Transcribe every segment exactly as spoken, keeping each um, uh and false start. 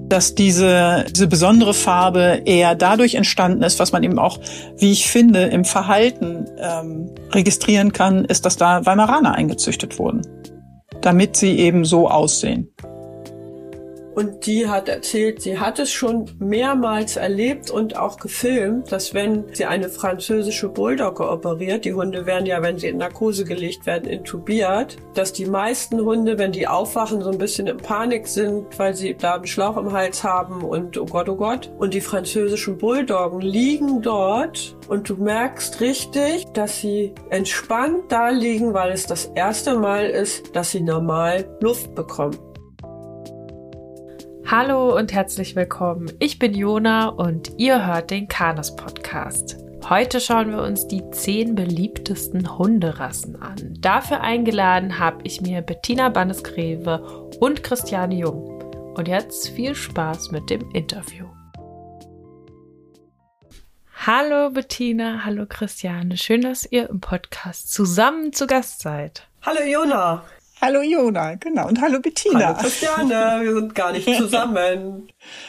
dass diese, diese besondere Farbe eher dadurch entstanden ist, was man eben auch, wie ich finde, im Verhalten ähm, registrieren kann, ist, dass da Weimaraner eingezüchtet wurden, damit sie eben so aussehen. Und die hat erzählt, sie hat es schon mehrmals erlebt und auch gefilmt, dass wenn sie eine französische Bulldogge operiert, die Hunde werden ja, wenn sie in Narkose gelegt werden, intubiert, dass die meisten Hunde, wenn die aufwachen, so ein bisschen in Panik sind, weil sie da einen Schlauch im Hals haben und oh Gott, oh Gott. Und die französischen Bulldoggen liegen dort und du merkst richtig, dass sie entspannt da liegen, weil es das erste Mal ist, dass sie normal Luft bekommen. Hallo und herzlich willkommen. Ich bin Jona und ihr hört den Canis Podcast. Heute schauen wir uns die zehn beliebtesten Hunderassen an. Dafür eingeladen habe ich mir Bettina Bannes-Greve und Christiane Jung. Und jetzt viel Spaß mit dem Interview. Hallo Bettina, hallo Christiane. Schön, dass ihr im Podcast zusammen zu Gast seid. Hallo Jona. Hallo Jona, genau. Und hallo Bettina. Hallo Christiane, wir sind gar nicht zusammen.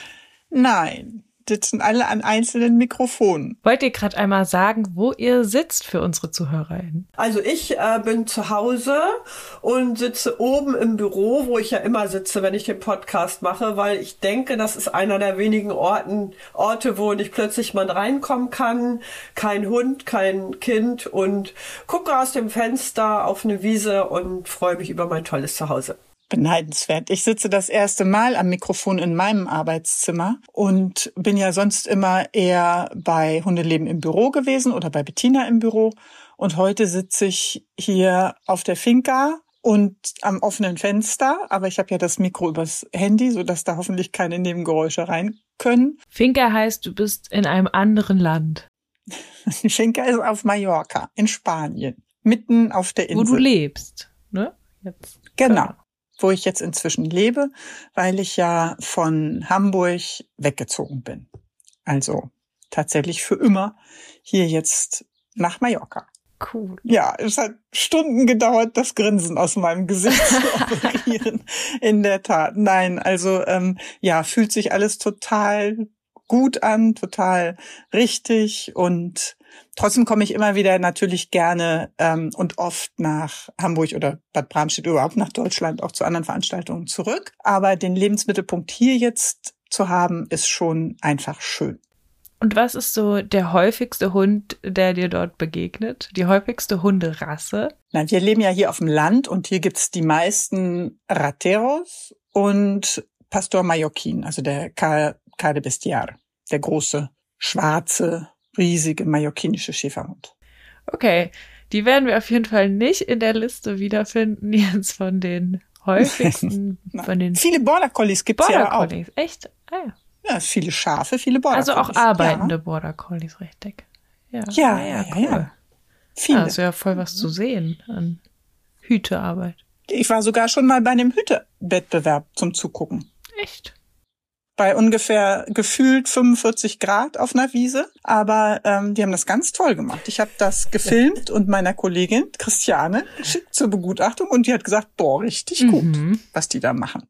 Nein, sitzen alle an einzelnen Mikrofonen. Wollt ihr gerade einmal sagen, wo ihr sitzt für unsere ZuhörerInnen? Also ich äh, bin zu Hause und sitze oben im Büro, wo ich ja immer sitze, wenn ich den Podcast mache, weil ich denke, das ist einer der wenigen Orten, Orte, wo nicht plötzlich man reinkommen kann. Kein Hund, kein Kind und gucke aus dem Fenster auf eine Wiese und freue mich über mein tolles Zuhause. Beneidenswert. Ich sitze das erste Mal am Mikrofon in meinem Arbeitszimmer und bin ja sonst immer eher bei Hundeleben im Büro gewesen oder bei Bettina im Büro. Und heute sitze ich hier auf der Finca und am offenen Fenster. Aber ich habe ja das Mikro übers Handy, sodass da hoffentlich keine Nebengeräusche rein können. Finca heißt, du bist in einem anderen Land. Die Finca ist auf Mallorca, in Spanien, mitten auf der Insel. Wo du lebst, ne? Jetzt. Genau. Wo ich jetzt inzwischen lebe, weil ich ja von Hamburg weggezogen bin. Also tatsächlich für immer hier jetzt nach Mallorca. Cool. Ja, es hat Stunden gedauert, das Grinsen aus meinem Gesicht zu operieren. In der Tat. Nein, also ähm, ja, fühlt sich alles total gut an, total richtig und trotzdem komme ich immer wieder natürlich gerne ähm, und oft nach Hamburg oder Bad Bramstedt, überhaupt nach Deutschland, auch zu anderen Veranstaltungen zurück. Aber den Lebensmittelpunkt hier jetzt zu haben, ist schon einfach schön. Und was ist so der häufigste Hund, der dir dort begegnet? Die häufigste Hunderasse? Na, wir leben ja hier auf dem Land und hier gibt's die meisten Rateros und Pastor Mallorquin, also der Ca de Bestiar, der große, schwarze, riesige mallorquinische Schäferhund. Okay, die werden wir auf jeden Fall nicht in der Liste wiederfinden, jetzt von den häufigsten, von den viele Border Collies gibt's Border ja auch. Collies, echt? Ah, ja. Ja, viele Schafe, viele Border Collies. Also auch arbeitende ja. Border Collies, richtig. Ja, ja, ah, ja, ja, cool. ja. Viele. Ja, also ja voll was zu sehen an Hütearbeit. Ich war sogar schon mal bei einem Hütewettbewerb zum Zugucken. Echt? Bei ungefähr gefühlt fünfundvierzig Grad auf einer Wiese. Aber ähm, die haben das ganz toll gemacht. Ich habe das gefilmt und meiner Kollegin Christiane geschickt zur Begutachtung. Und die hat gesagt, boah, richtig gut, mhm. was die da machen.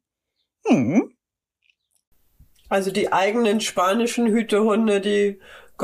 Hm. Also die eigenen spanischen Hütehunde, die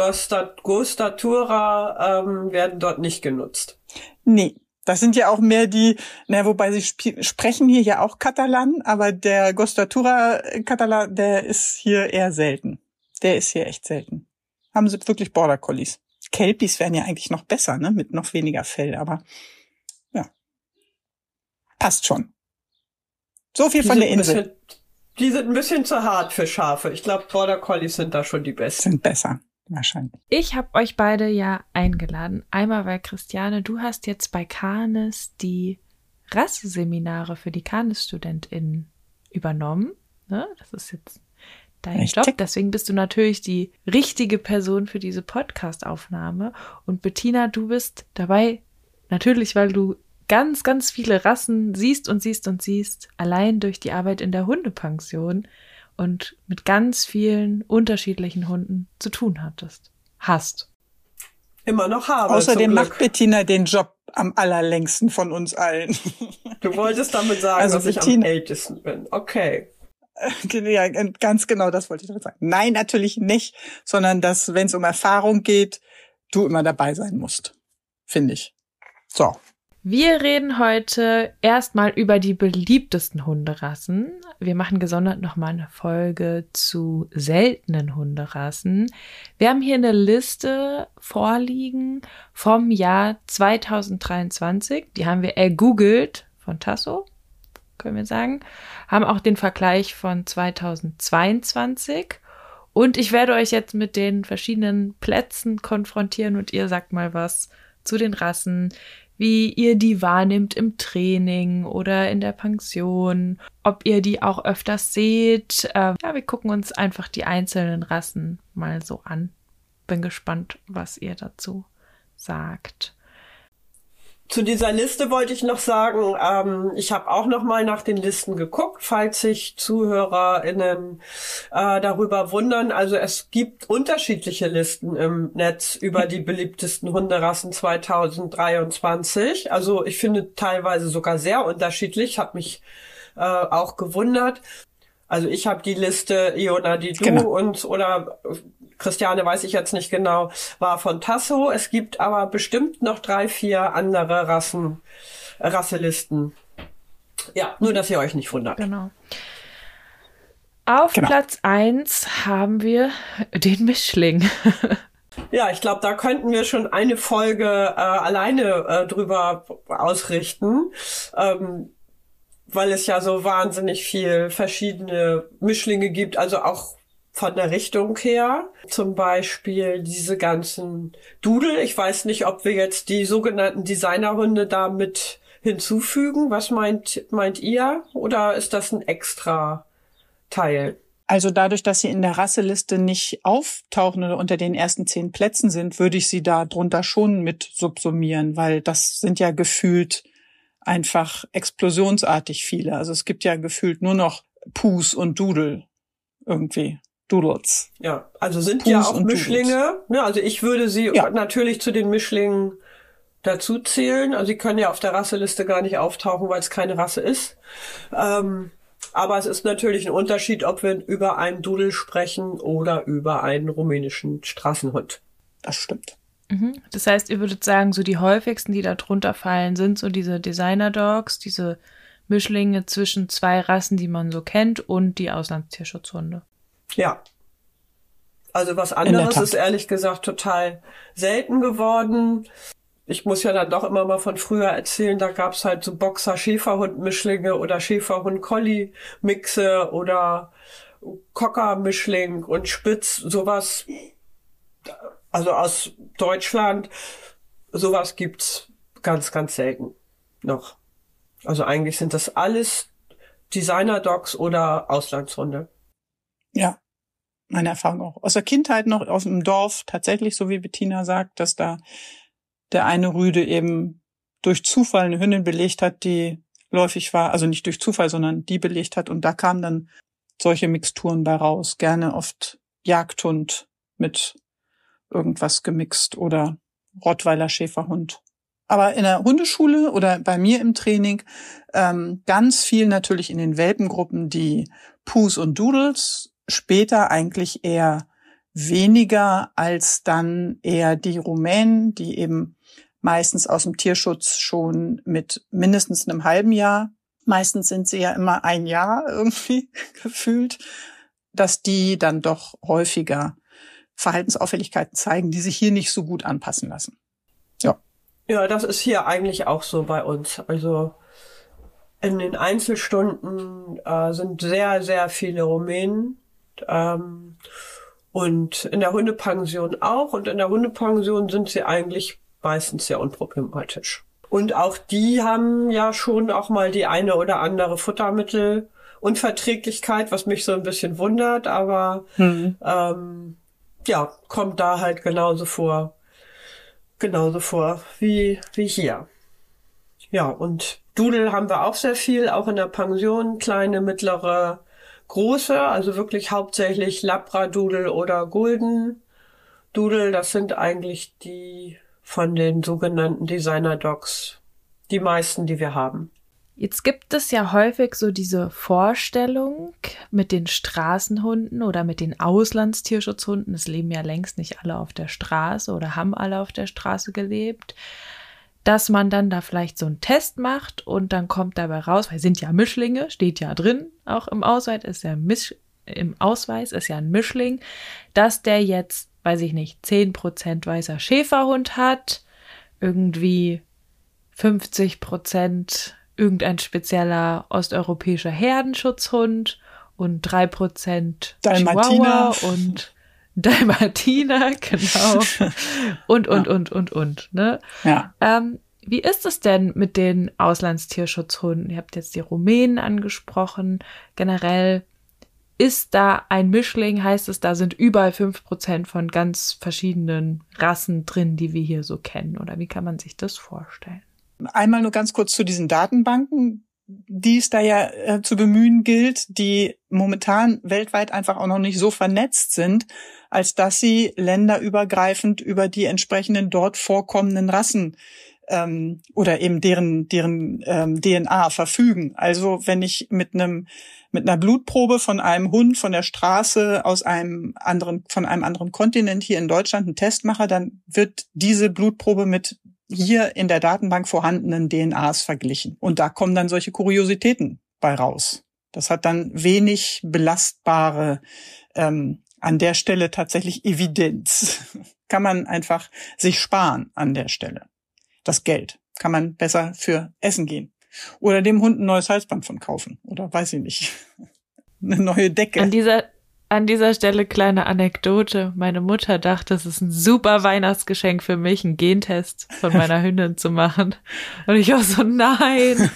Gostatura, ähm, werden dort nicht genutzt. Nee. Das sind ja auch mehr die, na, wobei sie sp- sprechen hier ja auch Katalan, aber der Gostatura-Katalan, der ist hier eher selten. Der ist hier echt selten. Haben sie wirklich Border Collies. Kelpies wären ja eigentlich noch besser, ne, mit noch weniger Fell, aber ja, passt schon. So viel die von der Insel. Bisschen, die sind ein bisschen zu hart für Schafe. Ich glaube, Border Collies sind da schon die besten. Sind besser. Wahrscheinlich. Ich habe euch beide ja eingeladen. Einmal, weil Christiane, du hast jetzt bei Canis die Rasseseminare für die Canis-StudentInnen übernommen. Ne? Das ist jetzt dein Richtig. Job. Deswegen bist du natürlich die richtige Person für diese Podcast-Aufnahme. Und Bettina, du bist dabei natürlich, weil du ganz, ganz viele Rassen siehst und siehst und siehst, allein durch die Arbeit in der Hundepension und mit ganz vielen unterschiedlichen Hunden zu tun hattest. Hast. Immer noch habe. Außerdem macht Bettina den Job am allerlängsten von uns allen. Du wolltest damit sagen, also dass Bettina, ich am ältesten bin. Okay. Ja, ganz genau, das wollte ich damit sagen. Nein, natürlich nicht, sondern dass, wenn es um Erfahrung geht, du immer dabei sein musst, finde ich. So. Wir reden heute erstmal über die beliebtesten Hunderassen. Wir machen gesondert nochmal eine Folge zu seltenen Hunderassen. Wir haben hier eine Liste vorliegen vom Jahr zweitausenddreiundzwanzig. Die haben wir ergoogelt von Tasso, können wir sagen. Haben auch den Vergleich von zweitausendzweiundzwanzig. Und ich werde euch jetzt mit den verschiedenen Plätzen konfrontieren und ihr sagt mal was zu den Rassen, wie ihr die wahrnehmt im Training oder in der Pension, ob ihr die auch öfters seht. Ähm, ja, wir gucken uns einfach die einzelnen Rassen mal so an. Bin gespannt, was ihr dazu sagt. Zu dieser Liste wollte ich noch sagen, ähm, ich habe auch noch mal nach den Listen geguckt, falls sich ZuhörerInnen äh, darüber wundern. Also es gibt unterschiedliche Listen im Netz über die beliebtesten Hunderassen zweitausenddreiundzwanzig. Also ich finde teilweise sogar sehr unterschiedlich, hat mich äh, auch gewundert. Also ich habe die Liste Iona, die du Genau. und oder Christiane, weiß ich jetzt nicht genau, war von Tasso. Es gibt aber bestimmt noch drei, vier andere Rassen, Rasselisten. Ja, nur, dass ihr euch nicht wundert. Genau. Auf Genau. Platz eins haben wir den Mischling. Ja, ich glaube, da könnten wir schon eine Folge äh, alleine äh, drüber ausrichten, ähm, weil es ja so wahnsinnig viel verschiedene Mischlinge gibt, also auch von der Richtung her. Zum Beispiel diese ganzen Doodle. Ich weiß nicht, ob wir jetzt die sogenannten Designerhunde da mit hinzufügen. Was meint, meint ihr? Oder ist das ein extra Teil? Also dadurch, dass sie in der Rasseliste nicht auftauchen oder unter den ersten zehn Plätzen sind, würde ich sie da drunter schon mit subsumieren, weil das sind ja gefühlt einfach explosionsartig viele. Also es gibt ja gefühlt nur noch Pus und Doodle irgendwie. Doodles. Ja, also sind Pus ja auch und Mischlinge. Ne, also ich würde sie Ja. natürlich zu den Mischlingen dazu zählen. Also sie können ja auf der Rasseliste gar nicht auftauchen, weil es keine Rasse ist. Ähm, aber es ist natürlich ein Unterschied, ob wir über einen Doodle sprechen oder über einen rumänischen Straßenhund. Das stimmt. Mhm. Das heißt, ihr würdet sagen, so die häufigsten, die da drunter fallen, sind so diese Designer-Dogs, diese Mischlinge zwischen zwei Rassen, die man so kennt, und die Auslandstierschutzhunde. Ja. Also was In der anderes Tat. ist ehrlich gesagt total selten geworden. Ich muss ja dann doch immer mal von früher erzählen, da gab's halt so Boxer-Schäferhund-Mischlinge oder Schäferhund-Collie-Mixe oder Cocker-Mischling und Spitz, sowas. Also aus Deutschland, sowas gibt's ganz, ganz selten noch. Also eigentlich sind das alles Designer-Dogs oder Auslandshunde. Ja, meine Erfahrung auch. Aus der Kindheit noch aus dem Dorf tatsächlich, so wie Bettina sagt, dass da der eine Rüde eben durch Zufall eine Hündin belegt hat, die läufig war, also nicht durch Zufall, sondern die belegt hat. Und da kamen dann solche Mixturen bei raus. Gerne oft Jagdhund mit irgendwas gemixt oder Rottweiler Schäferhund. Aber in der Hundeschule oder bei mir im Training ähm, ganz viel natürlich in den Welpengruppen die Pus und Doodles, später eigentlich eher weniger als dann eher die Rumänen, die eben meistens aus dem Tierschutz schon mit mindestens einem halben Jahr, meistens sind sie ja immer ein Jahr irgendwie gefühlt, dass die dann doch häufiger Verhaltensauffälligkeiten zeigen, die sich hier nicht so gut anpassen lassen. Ja. Ja, das ist hier eigentlich auch so bei uns. Also in den Einzelstunden äh, sind sehr, sehr viele Rumänen. Ähm, und in der Hundepension auch. Und in der Hundepension sind sie eigentlich meistens sehr unproblematisch. Und auch die haben ja schon auch mal die eine oder andere Futtermittelunverträglichkeit, was mich so ein bisschen wundert. Aber Mhm. ähm, ja, kommt da halt genauso vor. Genauso vor wie, wie hier. Ja, und Doodle haben wir auch sehr viel, auch in der Pension, kleine, mittlere, große, also wirklich hauptsächlich Labradoodle oder Golden Doodle. Das sind eigentlich die von den sogenannten Designer Dogs, die meisten, die wir haben. Jetzt gibt es ja häufig so diese Vorstellung mit den Straßenhunden oder mit den Auslandstierschutzhunden. Es leben ja längst nicht alle auf der Straße oder haben alle auf der Straße gelebt, dass man dann da vielleicht so einen Test macht und dann kommt dabei raus, weil sind ja Mischlinge, steht ja drin, auch im Ausweis ist ja Misch, im Ausweis ist ja ein Mischling, dass der jetzt, weiß ich nicht, zehn Prozent weißer Schäferhund hat, irgendwie fünfzig Prozent irgendein spezieller osteuropäischer Herdenschutzhund und drei Prozent Dalmatiner Chihuahua und Dalmatiner, genau. Und, und, Ja. und, und, und, ne? Ja. Ähm, wie ist es denn mit den Auslandstierschutzhunden? Ihr habt jetzt die Rumänen angesprochen. Generell ist da ein Mischling, heißt es, da sind überall fünf Prozent von ganz verschiedenen Rassen drin, die wir hier so kennen. Oder wie kann man sich das vorstellen? Einmal nur ganz kurz zu diesen Datenbanken, die es da ja äh, zu bemühen gilt, die momentan weltweit einfach auch noch nicht so vernetzt sind, als dass sie länderübergreifend über die entsprechenden dort vorkommenden Rassen ähm, oder eben deren deren ähm, D N A verfügen. Also wenn ich mit einem mit einer Blutprobe von einem Hund von der Straße aus einem anderen von einem anderen Kontinent hier in Deutschland einen Test mache, dann wird diese Blutprobe mit hier in der Datenbank vorhandenen D N As verglichen. Und da kommen dann solche Kuriositäten bei raus. Das hat dann wenig belastbare, ähm, an der Stelle tatsächlich Evidenz. Kann man einfach sich sparen an der Stelle. Das Geld kann man besser für Essen gehen. Oder dem Hund ein neues Halsband von kaufen. Oder weiß ich nicht. Eine neue Decke. An dieser An dieser Stelle kleine Anekdote. Meine Mutter dachte, es ist ein super Weihnachtsgeschenk für mich, einen Gentest von meiner Hündin zu machen. Und ich war so, nein,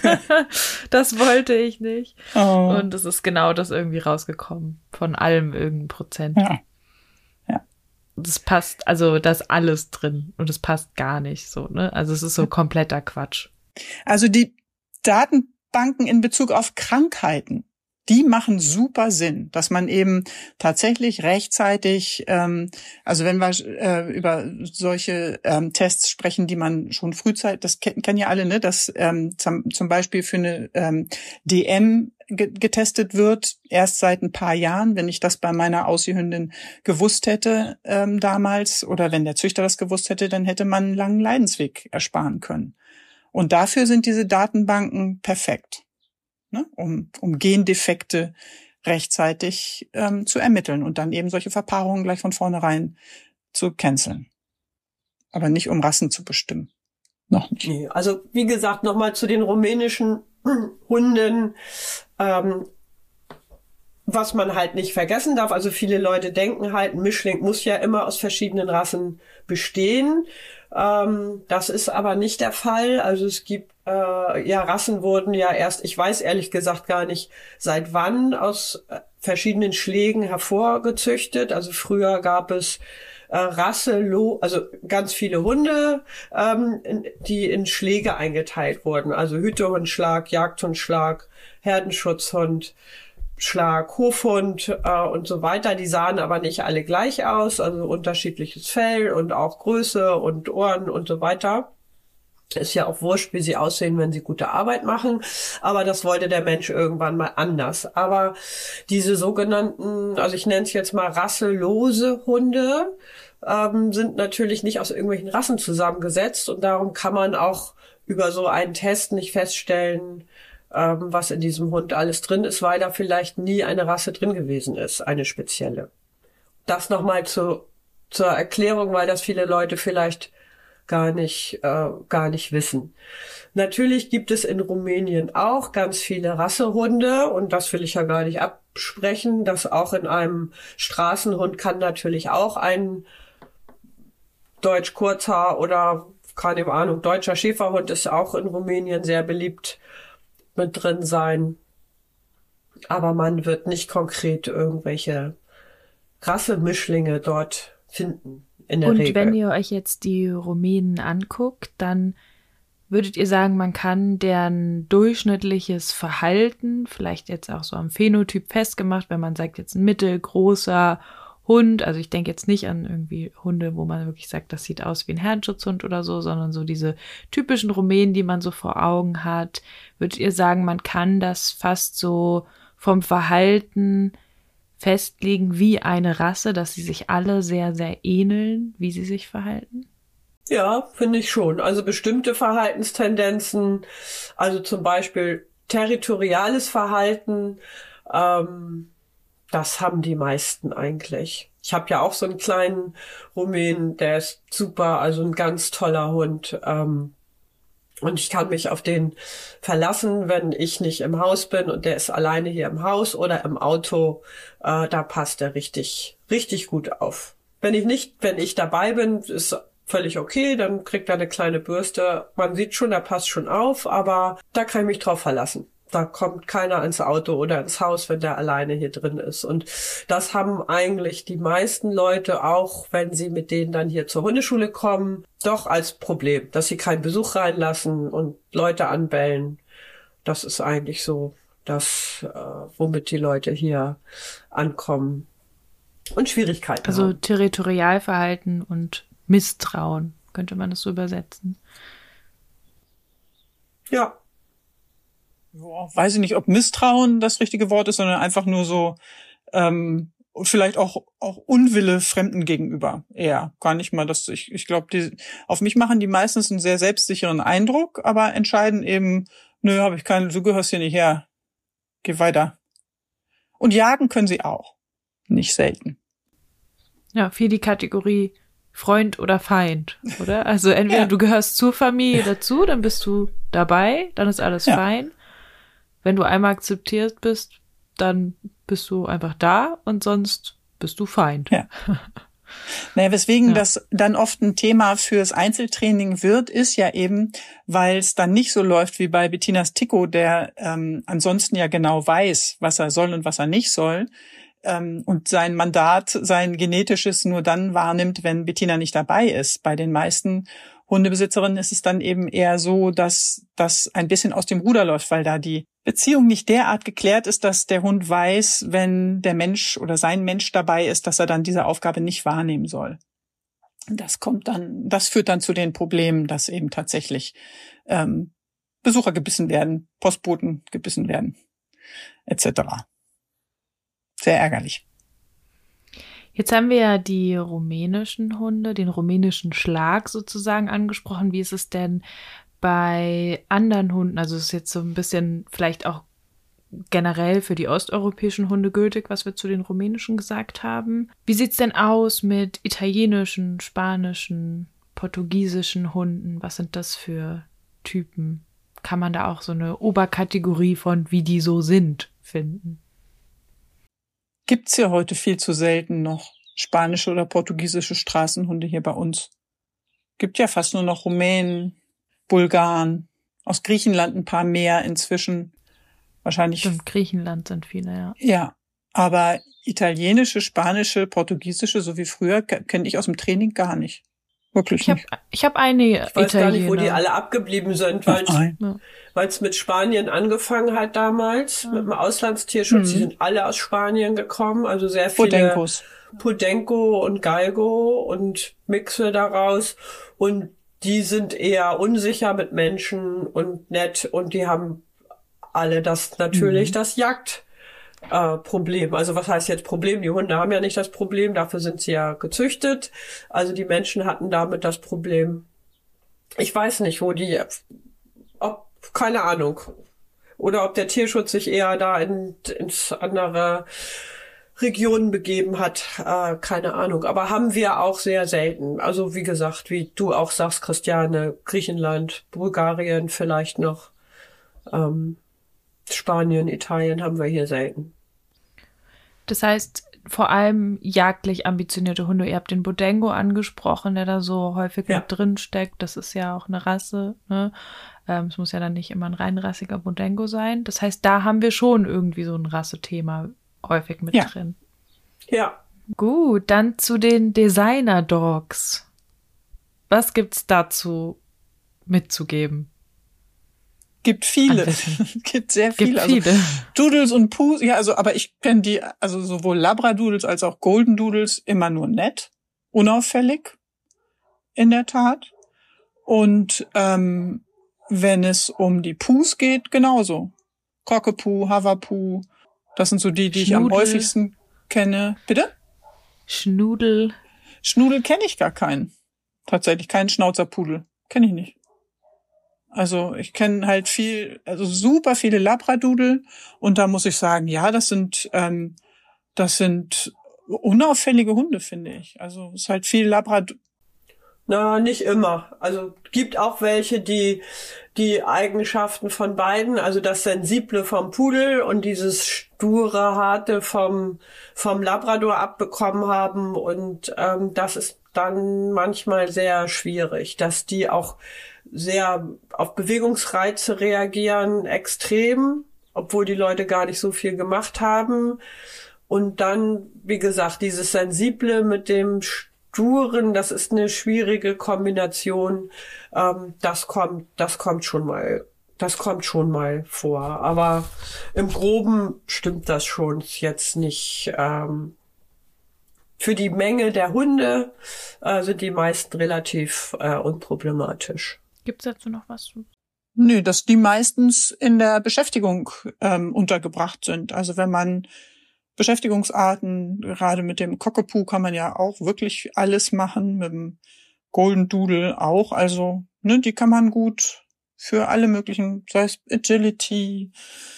das wollte ich nicht. Oh. Und es ist genau das irgendwie rausgekommen. Von allem irgendein Prozent. Ja. Ja. Das passt, also da ist alles drin. Und es passt gar nicht so, ne? Also es ist so kompletter Quatsch. Also die Datenbanken in Bezug auf Krankheiten, die machen super Sinn, dass man eben tatsächlich rechtzeitig, ähm, also wenn wir äh, über solche ähm, Tests sprechen, die man schon frühzeitig, das kennen, kennen ja alle, ne, dass ähm, zum, zum Beispiel für eine ähm, D M ge- getestet wird, erst seit ein paar Jahren. Wenn ich das bei meiner Aussie-Hündin gewusst hätte ähm, damals oder wenn der Züchter das gewusst hätte, dann hätte man einen langen Leidensweg ersparen können. Und dafür sind diese Datenbanken perfekt. Ne, um, um Gendefekte rechtzeitig ähm, zu ermitteln und dann eben solche Verpaarungen gleich von vornherein zu canceln. Aber nicht um Rassen zu bestimmen. Noch nicht. Nee, also wie gesagt, nochmal zu den rumänischen Hunden. Ähm, was man halt nicht vergessen darf, also viele Leute denken halt, ein Mischling muss ja immer aus verschiedenen Rassen bestehen. Ähm, das ist aber nicht der Fall. Also es gibt, äh, ja, Rassen wurden ja erst, ich weiß ehrlich gesagt gar nicht, seit wann aus äh, verschiedenen Schlägen hervorgezüchtet. Also früher gab es äh, Rasse, Lo, also ganz viele Hunde, ähm, in, die in Schläge eingeteilt wurden. Also Hütehundschlag, Jagdhundschlag, Herdenschutzhund, Schlag, Hofhund äh, und so weiter. Die sahen aber nicht alle gleich aus, also unterschiedliches Fell und auch Größe und Ohren und so weiter. Ist ja auch wurscht, wie sie aussehen, wenn sie gute Arbeit machen. Aber das wollte der Mensch irgendwann mal anders. Aber diese sogenannten, also ich nenne es jetzt mal rassellose Hunde, ähm, sind natürlich nicht aus irgendwelchen Rassen zusammengesetzt. Und darum kann man auch über so einen Test nicht feststellen, was in diesem Hund alles drin ist, weil da vielleicht nie eine Rasse drin gewesen ist, eine spezielle. Das nochmal zu, zur Erklärung, weil das viele Leute vielleicht gar nicht, äh, gar nicht wissen. Natürlich gibt es in Rumänien auch ganz viele Rassehunde und das will ich ja gar nicht absprechen, dass auch in einem Straßenhund kann natürlich auch ein Deutsch-Kurzhaar oder, keine Ahnung, deutscher Schäferhund ist auch in Rumänien sehr beliebt mit drin sein. Aber man wird nicht konkret irgendwelche Rassemischlinge dort finden, in der Und Regel. wenn ihr euch jetzt die Rumänen anguckt, dann würdet ihr sagen, man kann deren durchschnittliches Verhalten, vielleicht jetzt auch so am Phänotyp festgemacht, wenn man sagt, jetzt ein mittelgroßer Hund, also ich denke jetzt nicht an irgendwie Hunde, wo man wirklich sagt, das sieht aus wie ein Herrenschutzhund oder so, sondern so diese typischen Rumänen, die man so vor Augen hat. Würdet ihr sagen, man kann das fast so vom Verhalten festlegen wie eine Rasse, dass sie sich alle sehr, sehr ähneln, wie sie sich verhalten? Ja, finde ich schon. Also bestimmte Verhaltenstendenzen, also zum Beispiel territoriales Verhalten, ähm, das haben die meisten eigentlich. Ich habe ja auch so einen kleinen Rumänen, der ist super, also ein ganz toller Hund. Ähm, und ich kann mich auf den verlassen, wenn ich nicht im Haus bin und der ist alleine hier im Haus oder im Auto. Äh, da passt er richtig, richtig gut auf. Wenn ich nicht, wenn ich dabei bin, ist völlig okay, dann kriegt er eine kleine Bürste. Man sieht schon, er passt schon auf, aber da kann ich mich drauf verlassen. Da kommt keiner ins Auto oder ins Haus, wenn der alleine hier drin ist. Und das haben eigentlich die meisten Leute auch, wenn sie mit denen dann hier zur Hundeschule kommen, doch als Problem, dass sie keinen Besuch reinlassen und Leute anbellen. Das ist eigentlich so das, äh, womit die Leute hier ankommen und Schwierigkeiten also haben. Also Territorialverhalten und Misstrauen, könnte man das so übersetzen. Ja. Ja, weiß ich nicht, ob Misstrauen das richtige Wort ist, sondern einfach nur so ähm, vielleicht auch auch Unwille Fremden gegenüber. Eher gar nicht mal, dass ich ich glaube, die auf mich machen die meistens einen sehr selbstsicheren Eindruck, aber entscheiden eben, nö, habe ich keinen, du gehörst hier nicht her, geh weiter. Und jagen können sie auch, nicht selten. Ja, viel die Kategorie Freund oder Feind, oder? Also entweder ja. du gehörst zur Familie dazu, dann bist du dabei, dann ist alles ja. fein. Wenn du einmal akzeptiert bist, dann bist du einfach da und sonst bist du Feind. Ja. Naja, weswegen ja. das dann oft ein Thema fürs Einzeltraining wird, ist ja eben, weil es dann nicht so läuft wie bei Bettinas Tico, der ähm, ansonsten ja genau weiß, was er soll und was er nicht soll, ähm, und sein Mandat, sein genetisches nur dann wahrnimmt, wenn Bettina nicht dabei ist. Bei den meisten Hundebesitzerinnen ist es dann eben eher so, dass das ein bisschen aus dem Ruder läuft, weil da die Beziehung nicht derart geklärt ist, dass der Hund weiß, wenn der Mensch oder sein Mensch dabei ist, dass er dann diese Aufgabe nicht wahrnehmen soll. Das kommt dann, das führt dann zu den Problemen, dass eben tatsächlich ähm, Besucher gebissen werden, Postboten gebissen werden, et cetera. Sehr ärgerlich. Jetzt haben wir ja die rumänischen Hunde, den rumänischen Schlag sozusagen angesprochen. Wie ist es denn bei anderen Hunden? Also es ist jetzt so ein bisschen vielleicht auch generell für die osteuropäischen Hunde gültig, was wir zu den rumänischen gesagt haben. Wie sieht's denn aus mit italienischen, spanischen, portugiesischen Hunden? Was sind das für Typen? Kann man da auch so eine Oberkategorie von wie die so sind finden? Gibt's ja heute viel zu selten noch spanische oder portugiesische Straßenhunde hier bei uns. Gibt ja fast nur noch Rumänen, Bulgaren, aus Griechenland ein paar mehr inzwischen. Wahrscheinlich. Stimmt, Griechenland sind viele, ja. Ja, aber italienische, spanische, portugiesische, so wie früher, kenne ich aus dem Training gar nicht. Wirklich ich hab, nicht. Ich habe einige Ich weiß Italiener. gar nicht, wo die alle abgeblieben sind, weil ja. es mit Spanien angefangen hat damals, ja. mit dem Auslandstierschutz. Mhm. Die sind alle aus Spanien gekommen, also sehr viele Podencos. Podenco und Galgo und Mixe daraus. Und die sind eher unsicher mit Menschen und nett und die haben alle das natürlich, mhm. das Jagd. Äh, Problem. Also was heißt jetzt Problem? Die Hunde haben ja nicht das Problem, dafür sind sie ja gezüchtet. Also die Menschen hatten damit das Problem. Ich weiß nicht, wo die, ob, keine Ahnung. Oder ob der Tierschutz sich eher da in, ins andere Regionen begeben hat, äh, keine Ahnung. Aber haben wir auch sehr selten. Also wie gesagt, wie du auch sagst, Christiane, Griechenland, Bulgarien vielleicht noch, ähm, Spanien, Italien haben wir hier selten. Das heißt, vor allem jagdlich ambitionierte Hunde. Ihr habt den Podenco angesprochen, der da so häufig ja. mit drin steckt. Das ist ja auch eine Rasse. Ne? Ähm, es muss ja dann nicht immer ein reinrassiger Podenco sein. Das heißt, da haben wir schon irgendwie so ein Rassethema häufig mit ja. drin. Ja. Gut, dann zu den Designer-Dogs. Was gibt's dazu mitzugeben? Gibt viele, gibt sehr viele. Gibt viele. Also Doodles und Pus, ja, also, aber ich kenne die, also sowohl Labradoodles als auch Golden Doodles immer nur nett, unauffällig, in der Tat. Und ähm, wenn es um die Pus geht, genauso. Cockapoo, Havapoo, das sind so die, die ich am häufigsten kenne. Bitte? Schnudel. Schnudel kenne ich gar keinen. Tatsächlich keinen Schnauzerpudel. Kenne ich nicht. Also ich kenne halt viel, also super viele Labradoodle und da muss ich sagen, ja, das sind ähm, das sind unauffällige Hunde, finde ich. Also es ist halt viel Labrador. Na, nicht immer. Also gibt auch welche, die die Eigenschaften von beiden, also das Sensible vom Pudel und dieses sture, harte vom vom Labrador abbekommen haben und ähm, das ist dann manchmal sehr schwierig, dass die auch sehr auf Bewegungsreize reagieren, extrem, obwohl die Leute gar nicht so viel gemacht haben. Und dann, wie gesagt, dieses Sensible mit dem Sturen, das ist eine schwierige Kombination. Ähm, das kommt, das kommt schon mal, das kommt schon mal vor. Aber im Groben stimmt das schon jetzt nicht. Ähm, für die Menge der Hunde äh, sind die meisten relativ äh, unproblematisch. Gibt's dazu noch was? Nö, dass die meistens in der Beschäftigung ähm, untergebracht sind. Also wenn man Beschäftigungsarten, gerade mit dem Cockapoo kann man ja auch wirklich alles machen, mit dem Golden Doodle auch. Also ne, die kann man gut für alle möglichen, sei es Agility,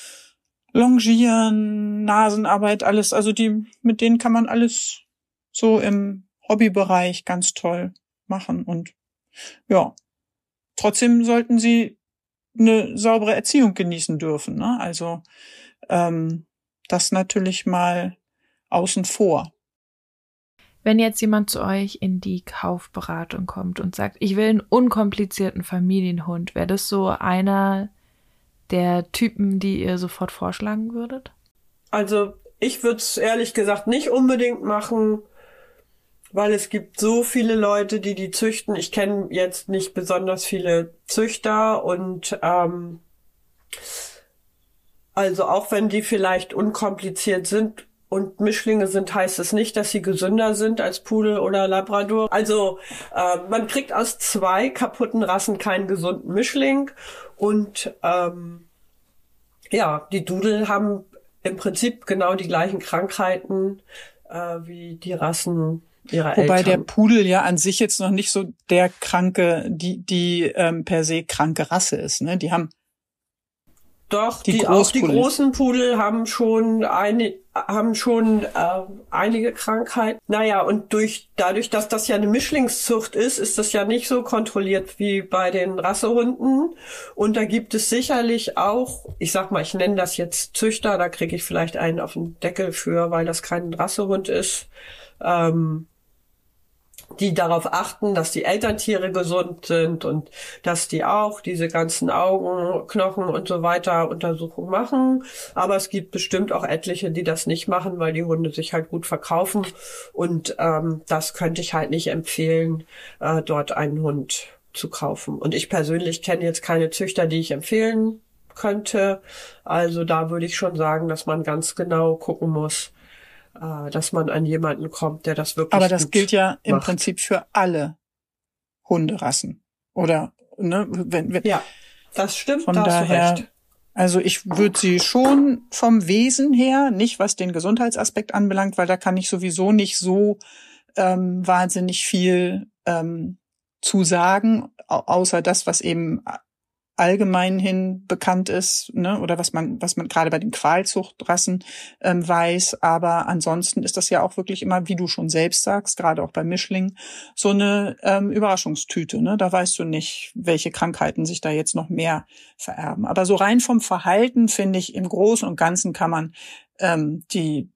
Longieren, Nasenarbeit, alles. Also die, mit denen kann man alles so im Hobbybereich ganz toll machen. Und ja, trotzdem sollten sie eine saubere Erziehung genießen dürfen. Ne? Also ähm, das natürlich mal außen vor. Wenn jetzt jemand zu euch in die Kaufberatung kommt und sagt, ich will einen unkomplizierten Familienhund, wäre das so einer der Typen, die ihr sofort vorschlagen würdet? Also ich würde es ehrlich gesagt nicht unbedingt machen, weil es gibt so viele Leute, die die züchten. Ich kenne jetzt nicht besonders viele Züchter und ähm, also auch wenn die vielleicht unkompliziert sind und Mischlinge sind, heißt es nicht, dass sie gesünder sind als Pudel oder Labrador. Also äh, man kriegt aus zwei kaputten Rassen keinen gesunden Mischling und ähm, ja, die Doodle haben im Prinzip genau die gleichen Krankheiten äh, wie die Rassen ihrer Wobei Eltern. der Pudel ja an sich jetzt noch nicht so der kranke, die die ähm, per se kranke Rasse ist. Ne, die haben Doch, die, die auch die großen Pudel haben schon eine, haben schon äh, einige Krankheiten. Naja, und durch dadurch, dass das ja eine Mischlingszucht ist, ist das ja nicht so kontrolliert wie bei den Rassehunden. Und da gibt es sicherlich auch, ich sag mal, ich nenne das jetzt Züchter, da kriege ich vielleicht einen auf den Deckel für, weil das kein Rassehund ist, ähm, die darauf achten, dass die Elterntiere gesund sind und dass die auch diese ganzen Augen, Knochen und so weiter Untersuchungen machen. Aber es gibt bestimmt auch etliche, die das nicht machen, weil die Hunde sich halt gut verkaufen. Und ähm, das könnte ich halt nicht empfehlen, äh, dort einen Hund zu kaufen. Und ich persönlich kenne jetzt keine Züchter, die ich empfehlen könnte. Also da würde ich schon sagen, dass man ganz genau gucken muss, dass man an jemanden kommt, der das wirklich Aber das gut gilt ja im macht. Prinzip für alle Hunderassen. Oder, ne, wenn, wenn Ja, das stimmt, von da hast du daher, recht. also ich würde sie schon vom Wesen her, nicht was den Gesundheitsaspekt anbelangt, weil da kann ich sowieso nicht so ähm, wahnsinnig viel ähm, zu sagen, au- außer das, was eben allgemein hin bekannt ist, ne, oder was man, was man gerade bei den Qualzuchtrassen ähm, weiß. Aber ansonsten ist das ja auch wirklich immer, wie du schon selbst sagst, gerade auch bei Mischlingen, so eine ähm, Überraschungstüte. Ne? Da weißt du nicht, welche Krankheiten sich da jetzt noch mehr vererben. Aber so rein vom Verhalten finde ich, im Großen und Ganzen kann man ähm, die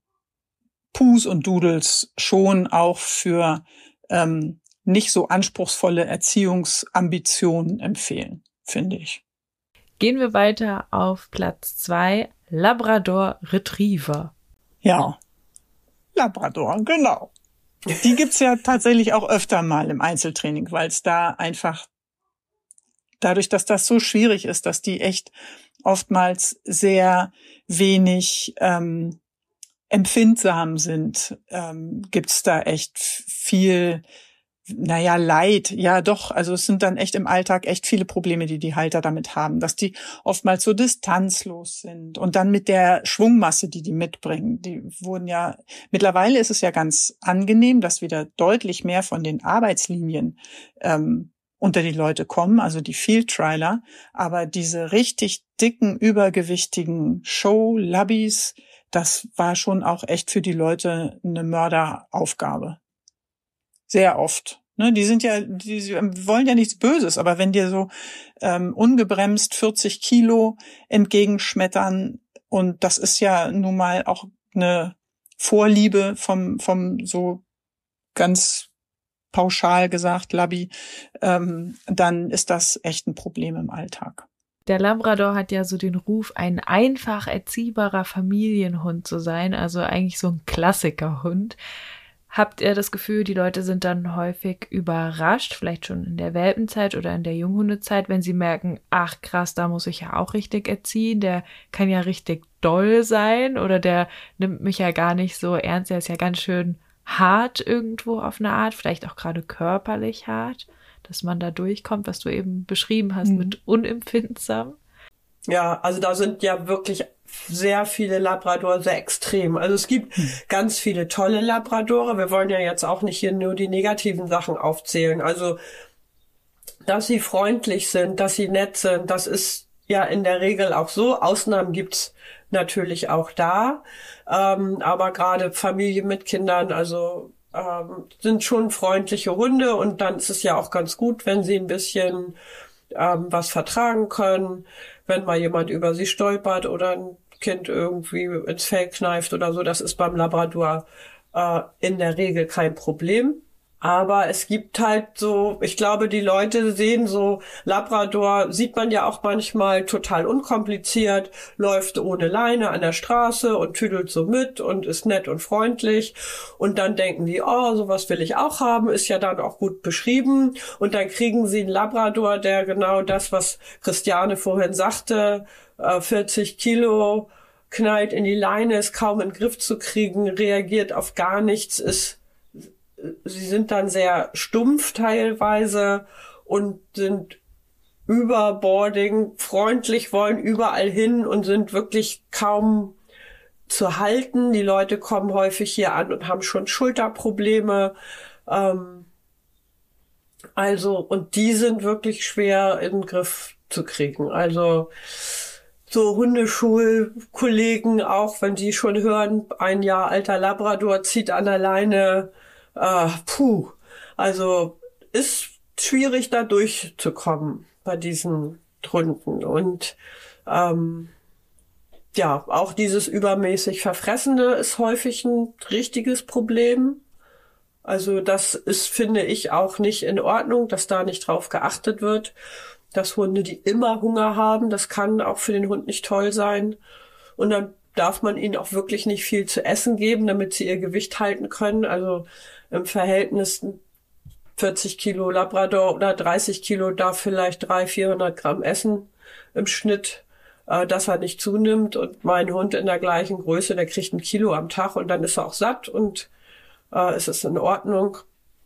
Pus und Doodles schon auch für ähm, nicht so anspruchsvolle Erziehungsambitionen empfehlen, finde ich. Gehen wir weiter auf Platz zwei, Labrador Retriever. Ja, Labrador, genau. Die gibt's ja tatsächlich auch öfter mal im Einzeltraining, weil es da einfach dadurch, dass das so schwierig ist, dass die echt oftmals sehr wenig ähm, empfindsam sind, ähm, gibt's da echt viel, naja, Leid. Ja, doch. Also es sind dann echt im Alltag echt viele Probleme, die die Halter damit haben, dass die oftmals so distanzlos sind und dann mit der Schwungmasse, die die mitbringen. Die wurden ja, mittlerweile ist es ja ganz angenehm, dass wieder deutlich mehr von den Arbeitslinien ähm, unter die Leute kommen, also die Field Trialer. Aber diese richtig dicken, übergewichtigen Show-Lubbys, das war schon auch echt für die Leute eine Mörderaufgabe. Sehr oft. Ne, die sind ja, die wollen ja nichts Böses, aber wenn dir so ähm, ungebremst vierzig Kilo entgegenschmettern, und das ist ja nun mal auch eine Vorliebe vom vom so ganz pauschal gesagt, Labby, ähm, dann ist das echt ein Problem im Alltag. Der Labrador hat ja so den Ruf, ein einfach erziehbarer Familienhund zu sein, also eigentlich so ein Klassikerhund. Habt ihr das Gefühl, die Leute sind dann häufig überrascht, vielleicht schon in der Welpenzeit oder in der Junghundezeit, wenn sie merken, ach krass, da muss ich ja auch richtig erziehen, der kann ja richtig doll sein oder der nimmt mich ja gar nicht so ernst, der ist ja ganz schön hart irgendwo auf eine Art, vielleicht auch gerade körperlich hart, dass man da durchkommt, was du eben beschrieben hast, mhm. mit unempfindsam. Ja, also da sind ja wirklich sehr viele Labrador sehr extrem. Also es gibt hm. ganz viele tolle Labradore. Wir wollen ja jetzt auch nicht hier nur die negativen Sachen aufzählen. Also, dass sie freundlich sind, dass sie nett sind, das ist ja in der Regel auch so. Ausnahmen gibt's natürlich auch da. Ähm, aber gerade Familie mit Kindern, also ähm, sind schon freundliche Hunde. Und dann ist es ja auch ganz gut, wenn sie ein bisschen ähm, was vertragen können. Wenn mal jemand über sie stolpert oder ein Kind irgendwie ins Fell kneift oder so, das ist beim Labrador äh, in der Regel kein Problem. Aber es gibt halt so, ich glaube, die Leute sehen so, Labrador sieht man ja auch manchmal total unkompliziert, läuft ohne Leine an der Straße und tüdelt so mit und ist nett und freundlich. Und dann denken die, oh, sowas will ich auch haben, ist ja dann auch gut beschrieben. Und dann kriegen sie einen Labrador, der genau das, was Christiane vorhin sagte, äh, vierzig Kilo, knallt in die Leine, ist kaum in den Griff zu kriegen, reagiert auf gar nichts, ist Sie sind dann sehr stumpf teilweise und sind überboarding, freundlich, wollen überall hin und sind wirklich kaum zu halten. Die Leute kommen häufig hier an und haben schon Schulterprobleme. Ähm, also, und die sind wirklich schwer in den Griff zu kriegen. Also, so Hundeschulkollegen, auch wenn die schon hören, ein Jahr alter Labrador zieht an der Leine, Uh, puh, also ist schwierig da durchzukommen bei diesen Runden und ähm, ja, auch dieses übermäßig Verfressene ist häufig ein richtiges Problem. Also das ist, finde ich, auch nicht in Ordnung, dass da nicht drauf geachtet wird, dass Hunde, die immer Hunger haben, das kann auch für den Hund nicht toll sein und dann darf man ihnen auch wirklich nicht viel zu essen geben, damit sie ihr Gewicht halten können. Also im Verhältnis vierzig Kilo Labrador oder dreißig Kilo darf vielleicht dreihundert, vierhundert Gramm essen im Schnitt, äh, dass er nicht zunimmt. Und mein Hund in der gleichen Größe, der kriegt ein Kilo am Tag und dann ist er auch satt und äh, es ist in Ordnung.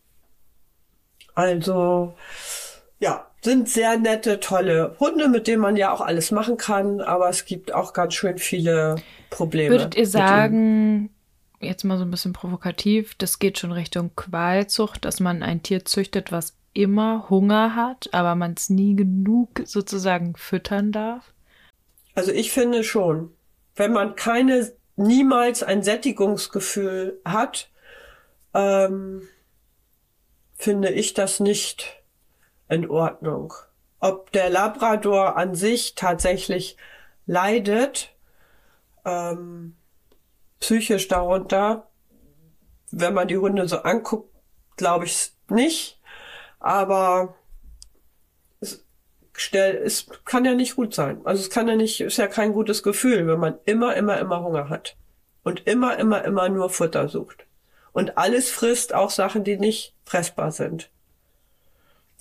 Also, ja, sind sehr nette, tolle Hunde, mit denen man ja auch alles machen kann, aber es gibt auch ganz schön viele Probleme. Würdet ihr sagen, jetzt mal so ein bisschen provokativ, das geht schon Richtung Qualzucht, dass man ein Tier züchtet, was immer Hunger hat, aber man es nie genug sozusagen füttern darf? Also ich finde schon, wenn man keine, niemals ein Sättigungsgefühl hat, ähm, finde ich das nicht in Ordnung. Ob der Labrador an sich tatsächlich leidet, ähm, psychisch darunter, wenn man die Hunde so anguckt, glaube ich nicht. Aber es, stell, es kann ja nicht gut sein. Also es kann ja nicht, ist ja kein gutes Gefühl, wenn man immer, immer, immer Hunger hat. Und immer, immer, immer nur Futter sucht. Und alles frisst, auch Sachen, die nicht fressbar sind.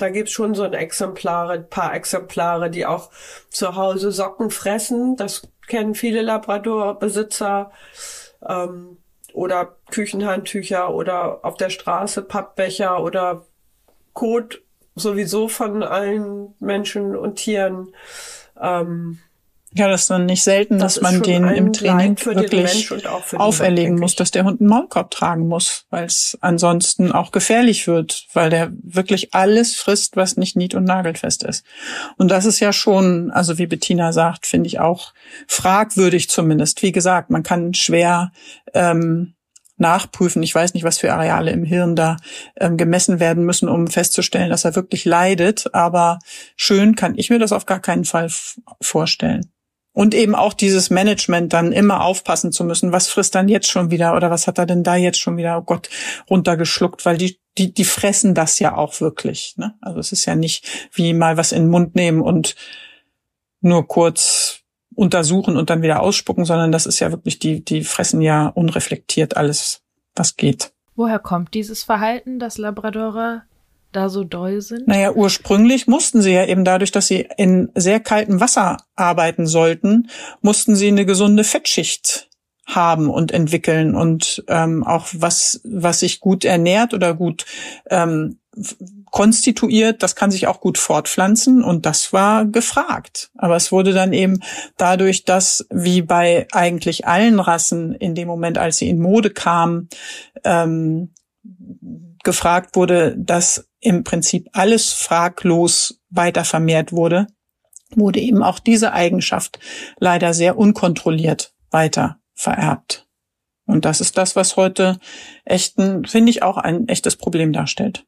Da gibt's schon so ein Exemplare, ein paar Exemplare, die auch zu Hause Socken fressen. Das kennen viele Labrador-Besitzer. Ähm, oder Küchenhandtücher oder auf der Straße Pappbecher oder Kot sowieso von allen Menschen und Tieren. Ähm, Ja, das ist dann nicht selten, das dass man den im Training wirklich auferlegen muss, dass der Hund einen Maulkorb tragen muss, weil es ansonsten auch gefährlich wird, weil der wirklich alles frisst, was nicht nied- und nagelfest ist. Und das ist ja schon, also wie Bettina sagt, finde ich auch fragwürdig zumindest. Wie gesagt, man kann schwer ähm, nachprüfen. Ich weiß nicht, was für Areale im Hirn da ähm, gemessen werden müssen, um festzustellen, dass er wirklich leidet. Aber schön kann ich mir das auf gar keinen Fall f- vorstellen. Und eben auch dieses Management, dann immer aufpassen zu müssen, was frisst dann jetzt schon wieder oder was hat er denn da jetzt schon wieder, oh Gott, runtergeschluckt, weil die die die fressen das ja auch wirklich, ne? Also es ist ja nicht wie mal was in den Mund nehmen und nur kurz untersuchen und dann wieder ausspucken, sondern das ist ja wirklich, die die fressen ja unreflektiert alles, was geht. Woher kommt dieses Verhalten, dass Labradorer da so doll sind? Naja, ursprünglich mussten sie ja eben dadurch, dass sie in sehr kaltem Wasser arbeiten sollten, mussten sie eine gesunde Fettschicht haben und entwickeln und ähm, auch was was sich gut ernährt oder gut ähm, konstituiert, das kann sich auch gut fortpflanzen und das war gefragt. Aber es wurde dann eben dadurch, dass wie bei eigentlich allen Rassen in dem Moment, als sie in Mode kamen, ähm, gefragt wurde, dass im Prinzip alles fraglos weiter vermehrt wurde, wurde eben auch diese Eigenschaft leider sehr unkontrolliert weiter vererbt. Und das ist das, was heute echt ein, finde ich, auch ein echtes Problem darstellt.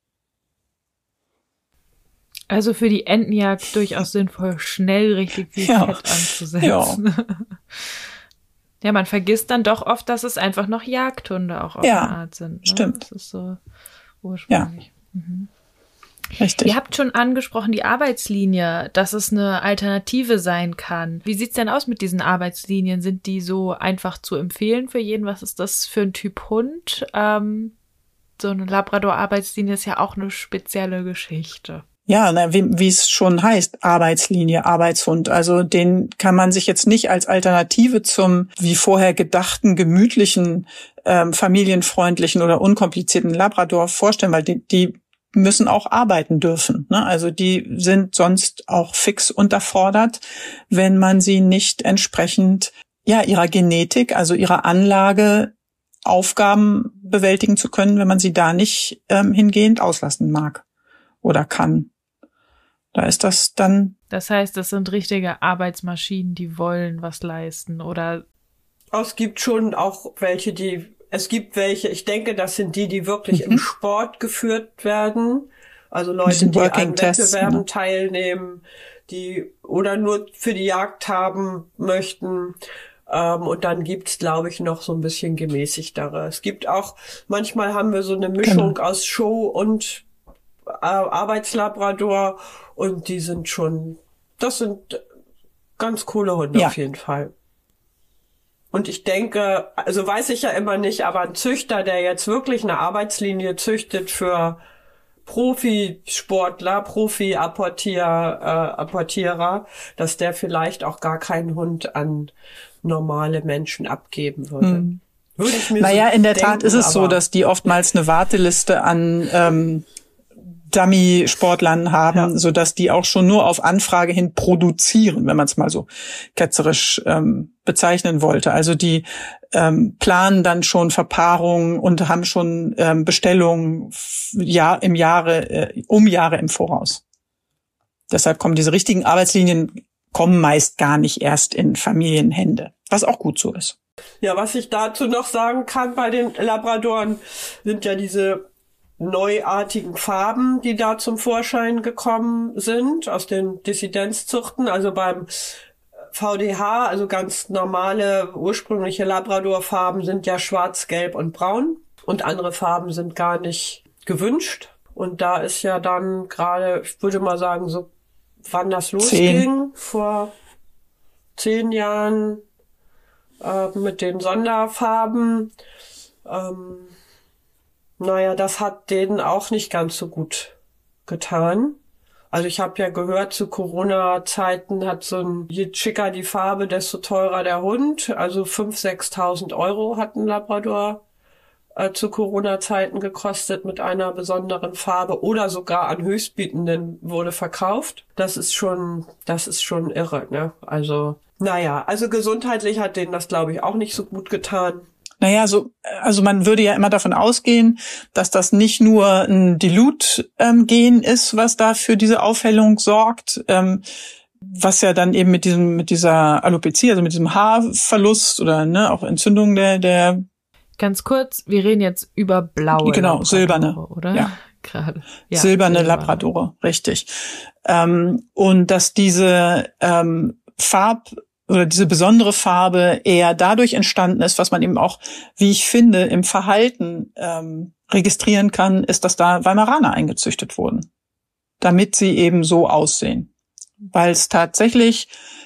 Also für die Entenjagd durchaus sinnvoll, schnell richtig viel Ja. Fett anzusetzen. Ja. Ja, man vergisst dann doch oft, dass es einfach noch Jagdhunde auch auf Ja, eine Art sind. Ne? stimmt. Das ist so ursprünglich. Mhm. Richtig. Ihr habt schon angesprochen, die Arbeitslinie, dass es eine Alternative sein kann. Wie sieht's denn aus mit diesen Arbeitslinien? Sind die so einfach zu empfehlen für jeden? Was ist das für ein Typ Hund? Ähm, so eine Labrador-Arbeitslinie ist ja auch eine spezielle Geschichte. Ja, na, wie, wie es schon heißt, Arbeitslinie, Arbeitshund. Also den kann man sich jetzt nicht als Alternative zum wie vorher gedachten, gemütlichen, ähm, familienfreundlichen oder unkomplizierten Labrador vorstellen, weil die, die müssen auch arbeiten dürfen, ne? Also die sind sonst auch fix unterfordert, wenn man sie nicht entsprechend ja ihrer Genetik, also ihrer Anlage Aufgaben bewältigen zu können, wenn man sie da nicht ähm, hingehend auslassen mag oder kann. Da ist das dann... Das heißt, das sind richtige Arbeitsmaschinen, die wollen was leisten, oder? Es gibt schon auch welche, die, es gibt welche, ich denke, das sind die, die wirklich mhm. im Sport geführt werden. Also Leute, die an Wettbewerben ne? teilnehmen, die oder nur für die Jagd haben möchten. Ähm, und dann gibt's, glaube ich, noch so ein bisschen gemäßigtere. Es gibt auch, manchmal haben wir so eine Mischung genau. aus Show und äh, Arbeitslabrador und die sind schon, das sind ganz coole Hunde ja. auf jeden Fall. Und ich denke, also weiß ich ja immer nicht, aber ein Züchter, der jetzt wirklich eine Arbeitslinie züchtet für Profisportler, Profi-Apportierer, äh, Apportierer, dass der vielleicht auch gar keinen Hund an normale Menschen abgeben würde. Hm. Würde ich mir naja, so in der denken, Tat ist es so, dass die oftmals eine Warteliste an ähm, Dummy-Sportlern haben, ja. so dass die auch schon nur auf Anfrage hin produzieren, wenn man es mal so ketzerisch ähm, bezeichnen wollte. Also die ähm, planen dann schon Verpaarungen und haben schon ähm, Bestellungen ja im Jahre äh, um Jahre im Voraus. Deshalb kommen diese richtigen Arbeitslinien kommen meist gar nicht erst in Familienhände, was auch gut so ist. Ja, was ich dazu noch sagen kann bei den Labradoren sind ja diese neuartigen Farben, die da zum Vorschein gekommen sind aus den Dissidenzzuchten. Also beim V D H, also ganz normale ursprüngliche Labrador-Farben sind ja schwarz, gelb und braun und andere Farben sind gar nicht gewünscht. Und da ist ja dann gerade, ich würde mal sagen, so wann das losging, zehn. vor zehn Jahren äh, mit den Sonderfarben, ähm, naja, das hat denen auch nicht ganz so gut getan. Also ich habe ja gehört, zu Corona-Zeiten hat so ein, je schicker die Farbe, desto teurer der Hund. Also fünftausend, sechstausend Euro hat ein Labrador äh, zu Corona-Zeiten gekostet mit einer besonderen Farbe oder sogar an Höchstbietenden wurde verkauft. Das ist schon, das ist schon irre, ne? Also, naja, also gesundheitlich hat denen das, glaube ich, auch nicht so gut getan. Naja, so, also man würde ja immer davon ausgehen, dass das nicht nur ein Dilut-Gen ist, was da für diese Aufhellung sorgt, ähm, was ja dann eben mit diesem, mit dieser Alopezie, also mit diesem Haarverlust oder ne, auch Entzündung der, der. Ganz kurz, wir reden jetzt über blaue. Genau, Labradore, silberne, oder? Ja. Gerade. Ja, silberne, silberne Labradore, Labradore. richtig. Ähm, und dass diese ähm, Farb oder diese besondere Farbe eher dadurch entstanden ist, was man eben auch, wie ich finde, im Verhalten ähm, registrieren kann, ist, dass da Weimaraner eingezüchtet wurden, damit sie eben so aussehen. Weil es tatsächlich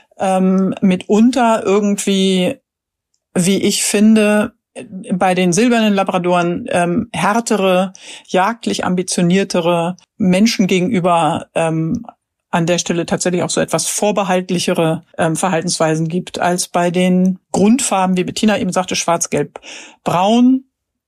ähm, mitunter irgendwie, wie ich finde, bei den silbernen Labradoren ähm, härtere, jagdlich ambitioniertere Menschen gegenüber ähm, an der Stelle tatsächlich auch so etwas vorbehaltlichere ähm, Verhaltensweisen gibt als bei den Grundfarben, wie Bettina eben sagte, schwarz, gelb, braun.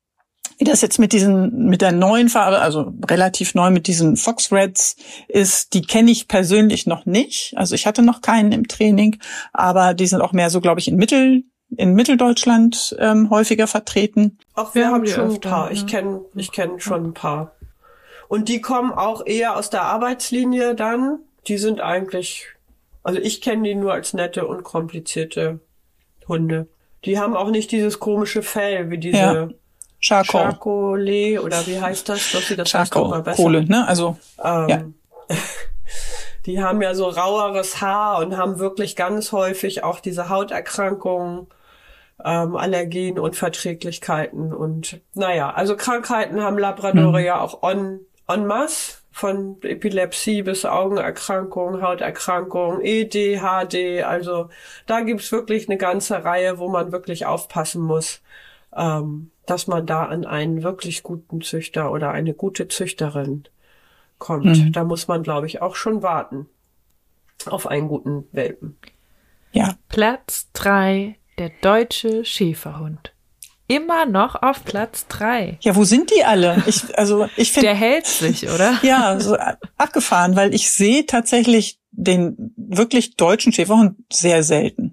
Wie das jetzt mit diesen, mit der neuen Farbe, also relativ neu mit diesen Fox Reds ist, die kenne ich persönlich noch nicht. Also ich hatte noch keinen im Training, aber die sind auch mehr so, glaube ich, in Mittel, in Mitteldeutschland ähm, häufiger vertreten. Auch wir, wir haben schon öfter, ein paar. Ja. Ich kenne, ich kenne schon ein paar. Und die kommen auch eher aus der Arbeitslinie dann. Die sind eigentlich, also ich kenne die nur als nette, unkomplizierte Hunde. Die haben auch nicht dieses komische Fell wie diese ja. Charcoal. Charcolet oder wie heißt das? Doch, das Charcoal, Kohle, ne? Also, ähm, ja. Die haben ja so raueres Haar und haben wirklich ganz häufig auch diese Hauterkrankungen, ähm, Allergien, Unverträglichkeiten und naja, also Krankheiten haben Labradore mhm. ja auch en, en masse. Von Epilepsie bis Augenerkrankungen, Hauterkrankungen, E D, H D. Also da gibt's wirklich eine ganze Reihe, wo man wirklich aufpassen muss, ähm, dass man da an einen wirklich guten Züchter oder eine gute Züchterin kommt. Mhm. Da muss man, glaube ich, auch schon warten auf einen guten Welpen. Ja. Platz drei, der deutsche Schäferhund. Immer noch auf Platz drei. Ja, wo sind die alle? Ich, also ich finde, der hält sich, oder? Ja, so abgefahren, weil ich sehe tatsächlich den wirklich deutschen Schäferhund sehr selten.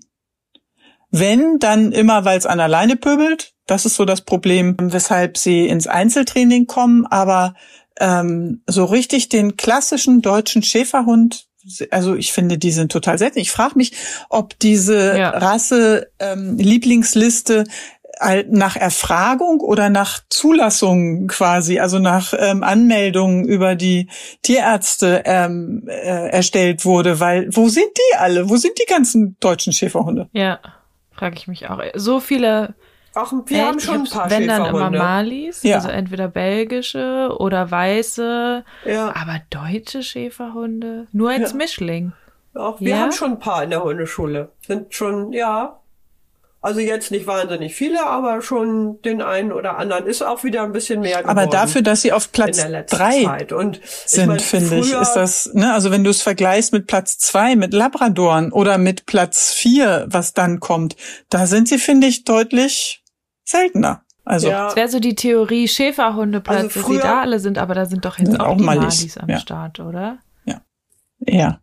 Wenn, dann immer, weil es an der Leine pöbelt. Das ist so das Problem, weshalb sie ins Einzeltraining kommen. Aber ähm, so richtig den klassischen deutschen Schäferhund, also ich finde, die sind total selten. Ich frage mich, ob diese ja. Rasse ähm, Lieblingsliste nach Erfragung oder nach Zulassung quasi, also nach ähm, Anmeldungen über die Tierärzte ähm, äh, erstellt wurde, weil wo sind die alle? Wo sind die ganzen deutschen Schäferhunde? Ja, frage ich mich auch. So viele, auch wir äh, haben schon ein paar wenn Schäferhunde. Dann immer Malis, ja. Also entweder belgische oder weiße, ja. Aber deutsche Schäferhunde, nur als ja. Mischling. Auch wir ja? haben schon ein paar in der Hundeschule. Sind schon, ja... Also jetzt nicht wahnsinnig viele, aber schon den einen oder anderen ist auch wieder ein bisschen mehr geworden. Aber dafür, dass sie auf Platz drei und sind, ich mein, finde ich, ist das, ne, also wenn du es vergleichst mit Platz zwei, mit Labradoren oder mit Platz vier, was dann kommt, da sind sie, finde ich, deutlich seltener. Also. Ja. Das wäre so die Theorie, Schäferhundeplatz, also dass sie da alle sind, aber da sind doch jetzt sind auch, auch die Malis, Malis am ja. Start, oder? Ja. Ja.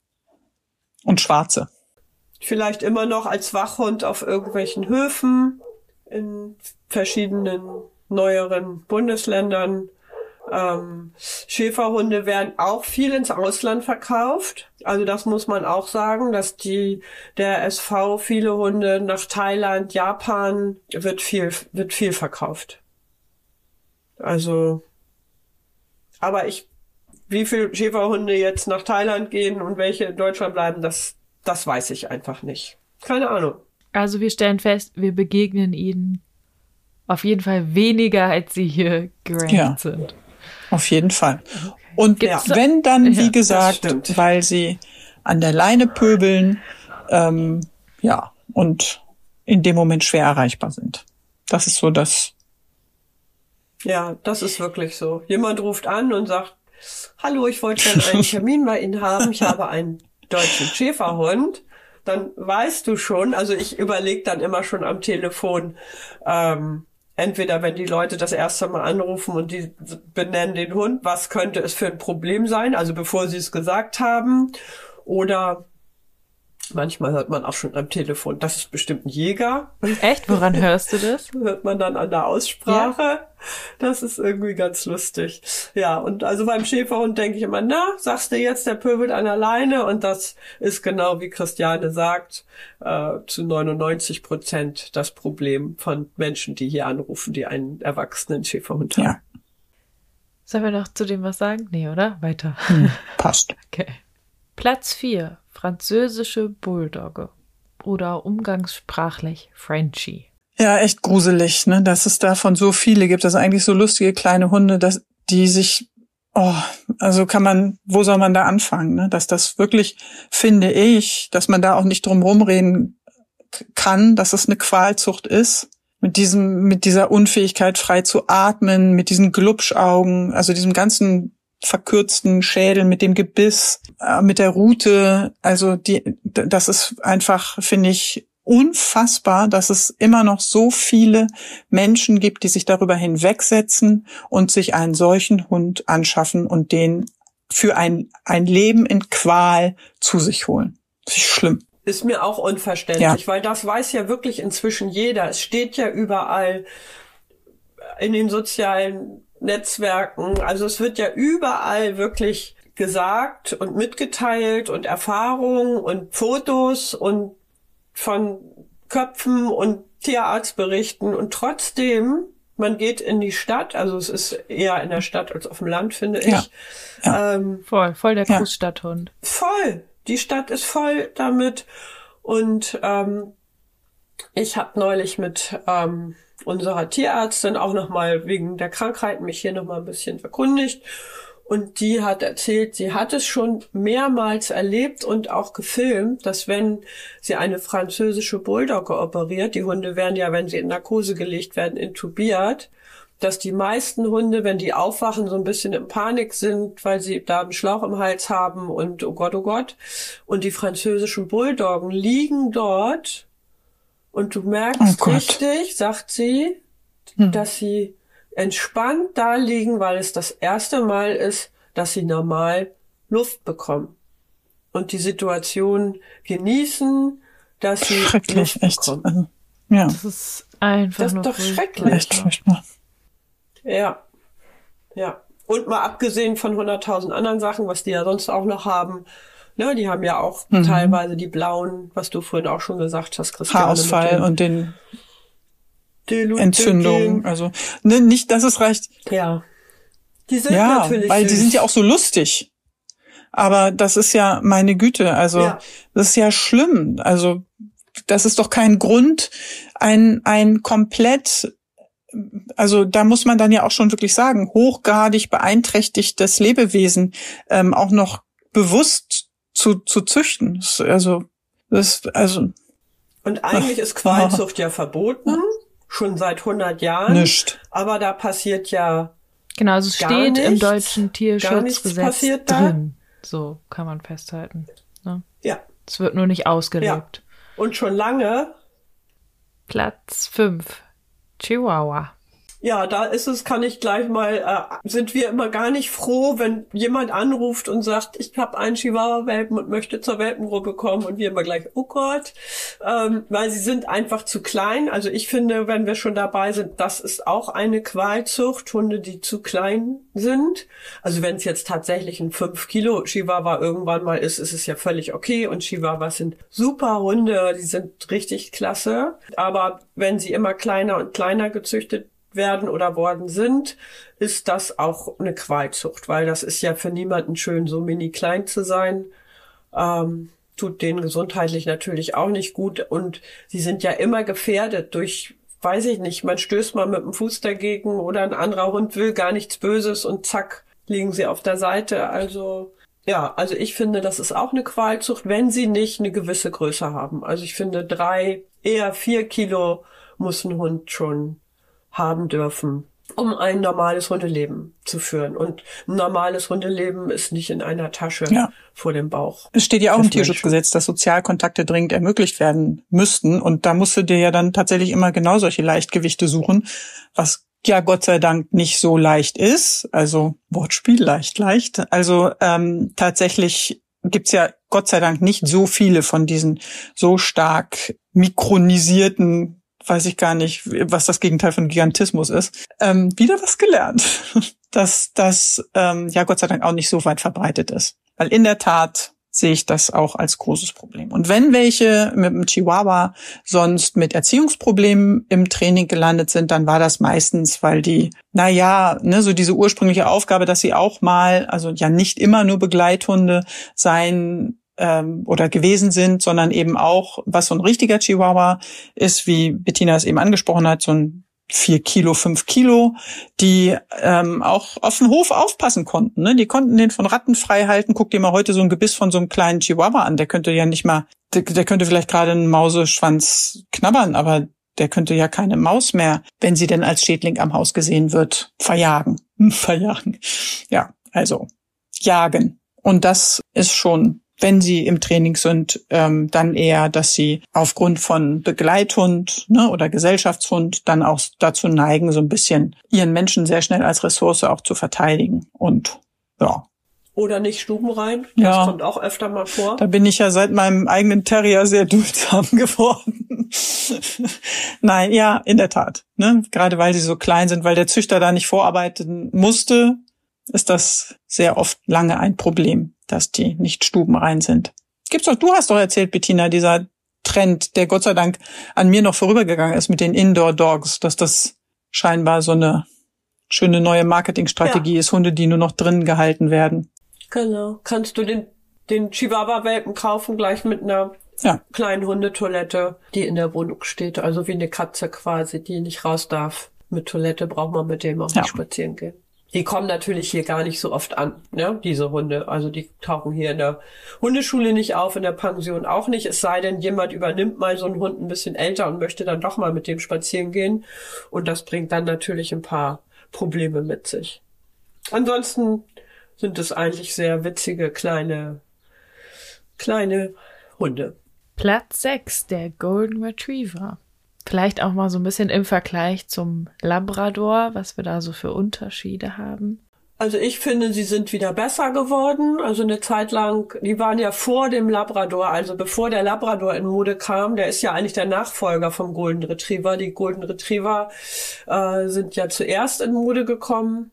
Und Schwarze. Vielleicht immer noch als Wachhund auf irgendwelchen Höfen in verschiedenen neueren Bundesländern. Ähm, Schäferhunde werden auch viel ins Ausland verkauft. Also das muss man auch sagen, dass die der S V viele Hunde nach Thailand, Japan wird viel wird viel verkauft. Also, aber ich, wie viele Schäferhunde jetzt nach Thailand gehen und welche in Deutschland bleiben, das Das weiß ich einfach nicht. Keine Ahnung. Also wir stellen fest, wir begegnen ihnen auf jeden Fall weniger, als sie hier gerankt ja, sind. Auf jeden Fall. Okay. Und ja, wenn dann, wie ja, gesagt, weil sie an der Leine pöbeln, ähm, ja, und in dem Moment schwer erreichbar sind. Das ist so das. Ja, das ist wirklich so. Jemand ruft an und sagt, hallo, ich wollte gerne einen Termin bei Ihnen haben. Ich habe einen deutschen Schäferhund. Dann weißt du schon, also ich überlege dann immer schon am Telefon, ähm, entweder wenn die Leute das erste Mal anrufen und die benennen den Hund, was könnte es für ein Problem sein, also bevor sie es gesagt haben, oder manchmal hört man auch schon am Telefon, das ist bestimmt ein Jäger. Echt? Woran hörst du das? Hört man dann an der Aussprache. Ja. Das ist irgendwie ganz lustig. Ja, und also beim Schäferhund denke ich immer, na, sagst du jetzt, der pöbelt an der Leine? Und das ist genau, wie Christiane sagt, äh, zu neunundneunzig Prozent das Problem von Menschen, die hier anrufen, die einen erwachsenen Schäferhund haben. Ja. Sollen wir noch zu dem was sagen? Nee, oder? Weiter. Hm, passt. Okay. Platz vier. Französische Bulldogge oder umgangssprachlich Frenchie. Ja, echt gruselig, ne, dass es davon so viele gibt. Das sind eigentlich so lustige kleine Hunde, dass die sich, oh, also kann man, wo soll man da anfangen, ne? Dass das wirklich, finde ich, dass man da auch nicht drum rumreden kann, dass es eine Qualzucht ist. Mit diesem, mit dieser Unfähigkeit frei zu atmen, mit diesen Glubschaugen, also diesem ganzen verkürzten Schädel mit dem Gebiss, äh, mit der Rute, also die, das ist einfach, finde ich, unfassbar, dass es immer noch so viele Menschen gibt, die sich darüber hinwegsetzen und sich einen solchen Hund anschaffen und den für ein ein Leben in Qual zu sich holen. Das ist schlimm. Ist mir auch unverständlich, ja. Weil das weiß ja wirklich inzwischen jeder. Es steht ja überall in den sozialen Netzwerken, also es wird ja überall wirklich gesagt und mitgeteilt und Erfahrungen und Fotos und von Köpfen und Tierarztberichten und trotzdem, man geht in die Stadt, also es ist eher in der Stadt als auf dem Land, finde ich. Ja. Ja. Ähm, voll, voll der ja. Großstadthund. Voll, die Stadt ist voll damit und ähm, ich habe neulich mit ähm, unserer Tierärztin auch nochmal wegen der Krankheiten mich hier nochmal ein bisschen erkundigt. Und die hat erzählt, sie hat es schon mehrmals erlebt und auch gefilmt, dass wenn sie eine französische Bulldogge operiert, die Hunde werden ja, wenn sie in Narkose gelegt werden, intubiert, dass die meisten Hunde, wenn die aufwachen, so ein bisschen in Panik sind, weil sie da einen Schlauch im Hals haben und oh Gott, oh Gott. Und die französischen Bulldoggen liegen dort und du merkst oh richtig, sagt sie, hm. dass sie entspannt da liegen, weil es das erste Mal ist, dass sie normal Luft bekommen und die Situation genießen, dass sie Luft bekommen. Also, ja. Das ist einfach das nur ist doch schrecklich. Echt furchtbar. Ja, ja. Und mal abgesehen von hunderttausend anderen Sachen, was die ja sonst auch noch haben, ne, die haben ja auch mhm. teilweise die blauen, was du vorhin auch schon gesagt hast, Christiane. Haarausfall und den Entzündung, also ne, nicht, dass es reicht. Ja, die sind ja, natürlich weil süß. Die sind ja auch so lustig. Aber das ist ja meine Güte, also ja. Das ist ja schlimm. Also das ist doch kein Grund, ein ein komplett, also da muss man dann ja auch schon wirklich sagen, hochgradig beeinträchtigtes Lebewesen ähm, auch noch bewusst zu zu züchten. Also das also und eigentlich ach, ist Qualzucht ja verboten. Ja. Schon seit hundert Jahren. Nicht. Aber da passiert ja genau, also es steht nichts, im deutschen Tierschutzgesetz drin. Da. So kann man festhalten. Ne? Ja. Es wird nur nicht ausgelebt. Ja. Und schon lange. Platz fünf. Chihuahua. Ja, da ist es, kann ich gleich mal, äh, sind wir immer gar nicht froh, wenn jemand anruft und sagt, ich habe einen Chihuahua-Welpen und möchte zur Welpengruppe kommen und wir immer gleich, oh Gott, ähm, weil sie sind einfach zu klein. Also ich finde, wenn wir schon dabei sind, das ist auch eine Qualzucht, Hunde, die zu klein sind. Also wenn es jetzt tatsächlich ein fünf Kilo Chihuahua irgendwann mal ist, ist es ja völlig okay und Chihuahuas sind super Hunde, die sind richtig klasse. Aber wenn sie immer kleiner und kleiner gezüchtet werden oder worden sind, ist das auch eine Qualzucht, weil das ist ja für niemanden schön, so mini klein zu sein. Ähm, tut denen gesundheitlich natürlich auch nicht gut und sie sind ja immer gefährdet durch, weiß ich nicht, man stößt mal mit dem Fuß dagegen oder ein anderer Hund will gar nichts Böses und zack, liegen sie auf der Seite. Also ja, also ich finde, das ist auch eine Qualzucht, wenn sie nicht eine gewisse Größe haben. Also ich finde, drei, eher vier Kilo muss ein Hund schon haben dürfen. um ein normales Hundeleben zu führen. Und ein normales Hundeleben ist nicht in einer Tasche ja. vor dem Bauch. Es steht ja auch im Tierschutzgesetz, dass Sozialkontakte dringend ermöglicht werden müssten. Und da musst du dir ja dann tatsächlich immer genau solche Leichtgewichte suchen, was ja Gott sei Dank nicht so leicht ist. Also Wortspiel, leicht, leicht. Also ähm, tatsächlich gibt's ja Gott sei Dank nicht so viele von diesen so stark mikronisierten, weiß ich gar nicht, was das Gegenteil von Gigantismus ist. Ähm, wieder was gelernt, dass das ähm, ja Gott sei Dank auch nicht so weit verbreitet ist. Weil in der Tat sehe ich das auch als großes Problem. Und wenn welche mit dem Chihuahua sonst mit Erziehungsproblemen im Training gelandet sind, dann war das meistens, weil die, na ja, ne, so diese ursprüngliche Aufgabe, dass sie auch mal, also ja nicht immer nur Begleithunde sein ähm, oder gewesen sind, sondern eben auch, was so ein richtiger Chihuahua ist, wie Bettina es eben angesprochen hat, so ein vier Kilo, fünf Kilo, die ähm, auch auf den Hof aufpassen konnten. Ne? Die konnten den von Ratten frei halten. Guck dir mal heute so ein Gebiss von so einem kleinen Chihuahua an. Der könnte ja nicht mal, der, der könnte vielleicht gerade einen Mauseschwanz knabbern, aber der könnte ja keine Maus mehr, wenn sie denn als Schädling am Haus gesehen wird, verjagen. verjagen. Ja, also jagen. Und das ist schon, wenn sie im Training sind, ähm, dann eher, dass sie aufgrund von Begleithund, ne, oder Gesellschaftshund dann auch dazu neigen, so ein bisschen ihren Menschen sehr schnell als Ressource auch zu verteidigen. Und ja. Oder nicht stubenrein. Das ja, kommt auch öfter mal vor. Da bin ich ja seit meinem eigenen Terrier sehr duldsam geworden. Nein, ja, in der Tat. Ne? Gerade weil sie so klein sind, weil der Züchter da nicht vorarbeiten musste, ist das sehr oft lange ein Problem, dass die nicht stubenrein sind. Gibt's doch, du hast doch erzählt, Bettina, dieser Trend, der Gott sei Dank an mir noch vorübergegangen ist mit den Indoor Dogs, dass das scheinbar so eine schöne neue Marketingstrategie ja. ist, Hunde, die nur noch drinnen gehalten werden. Genau. Kannst du den, den Chihuahua-Welpen kaufen, gleich mit einer ja. kleinen Hundetoilette, die in der Wohnung steht. Also wie eine Katze quasi, die nicht raus darf. Mit Toilette braucht man mit dem auch nicht ja. spazieren gehen. Die kommen natürlich hier gar nicht so oft an, ne, diese Hunde. Also die tauchen hier in der Hundeschule nicht auf, in der Pension auch nicht. Es sei denn, jemand übernimmt mal so einen Hund ein bisschen älter und möchte dann doch mal mit dem spazieren gehen. Und das bringt dann natürlich ein paar Probleme mit sich. Ansonsten sind es eigentlich sehr witzige, kleine, kleine Hunde. Platz sechs, der Golden Retriever. Vielleicht auch mal so ein bisschen im Vergleich zum Labrador, was wir da so für Unterschiede haben. Also ich finde, sie sind wieder besser geworden. Also eine Zeit lang, die waren ja vor dem Labrador, also bevor der Labrador in Mode kam, der ist ja eigentlich der Nachfolger vom Golden Retriever. Die Golden Retriever äh, sind ja zuerst in Mode gekommen.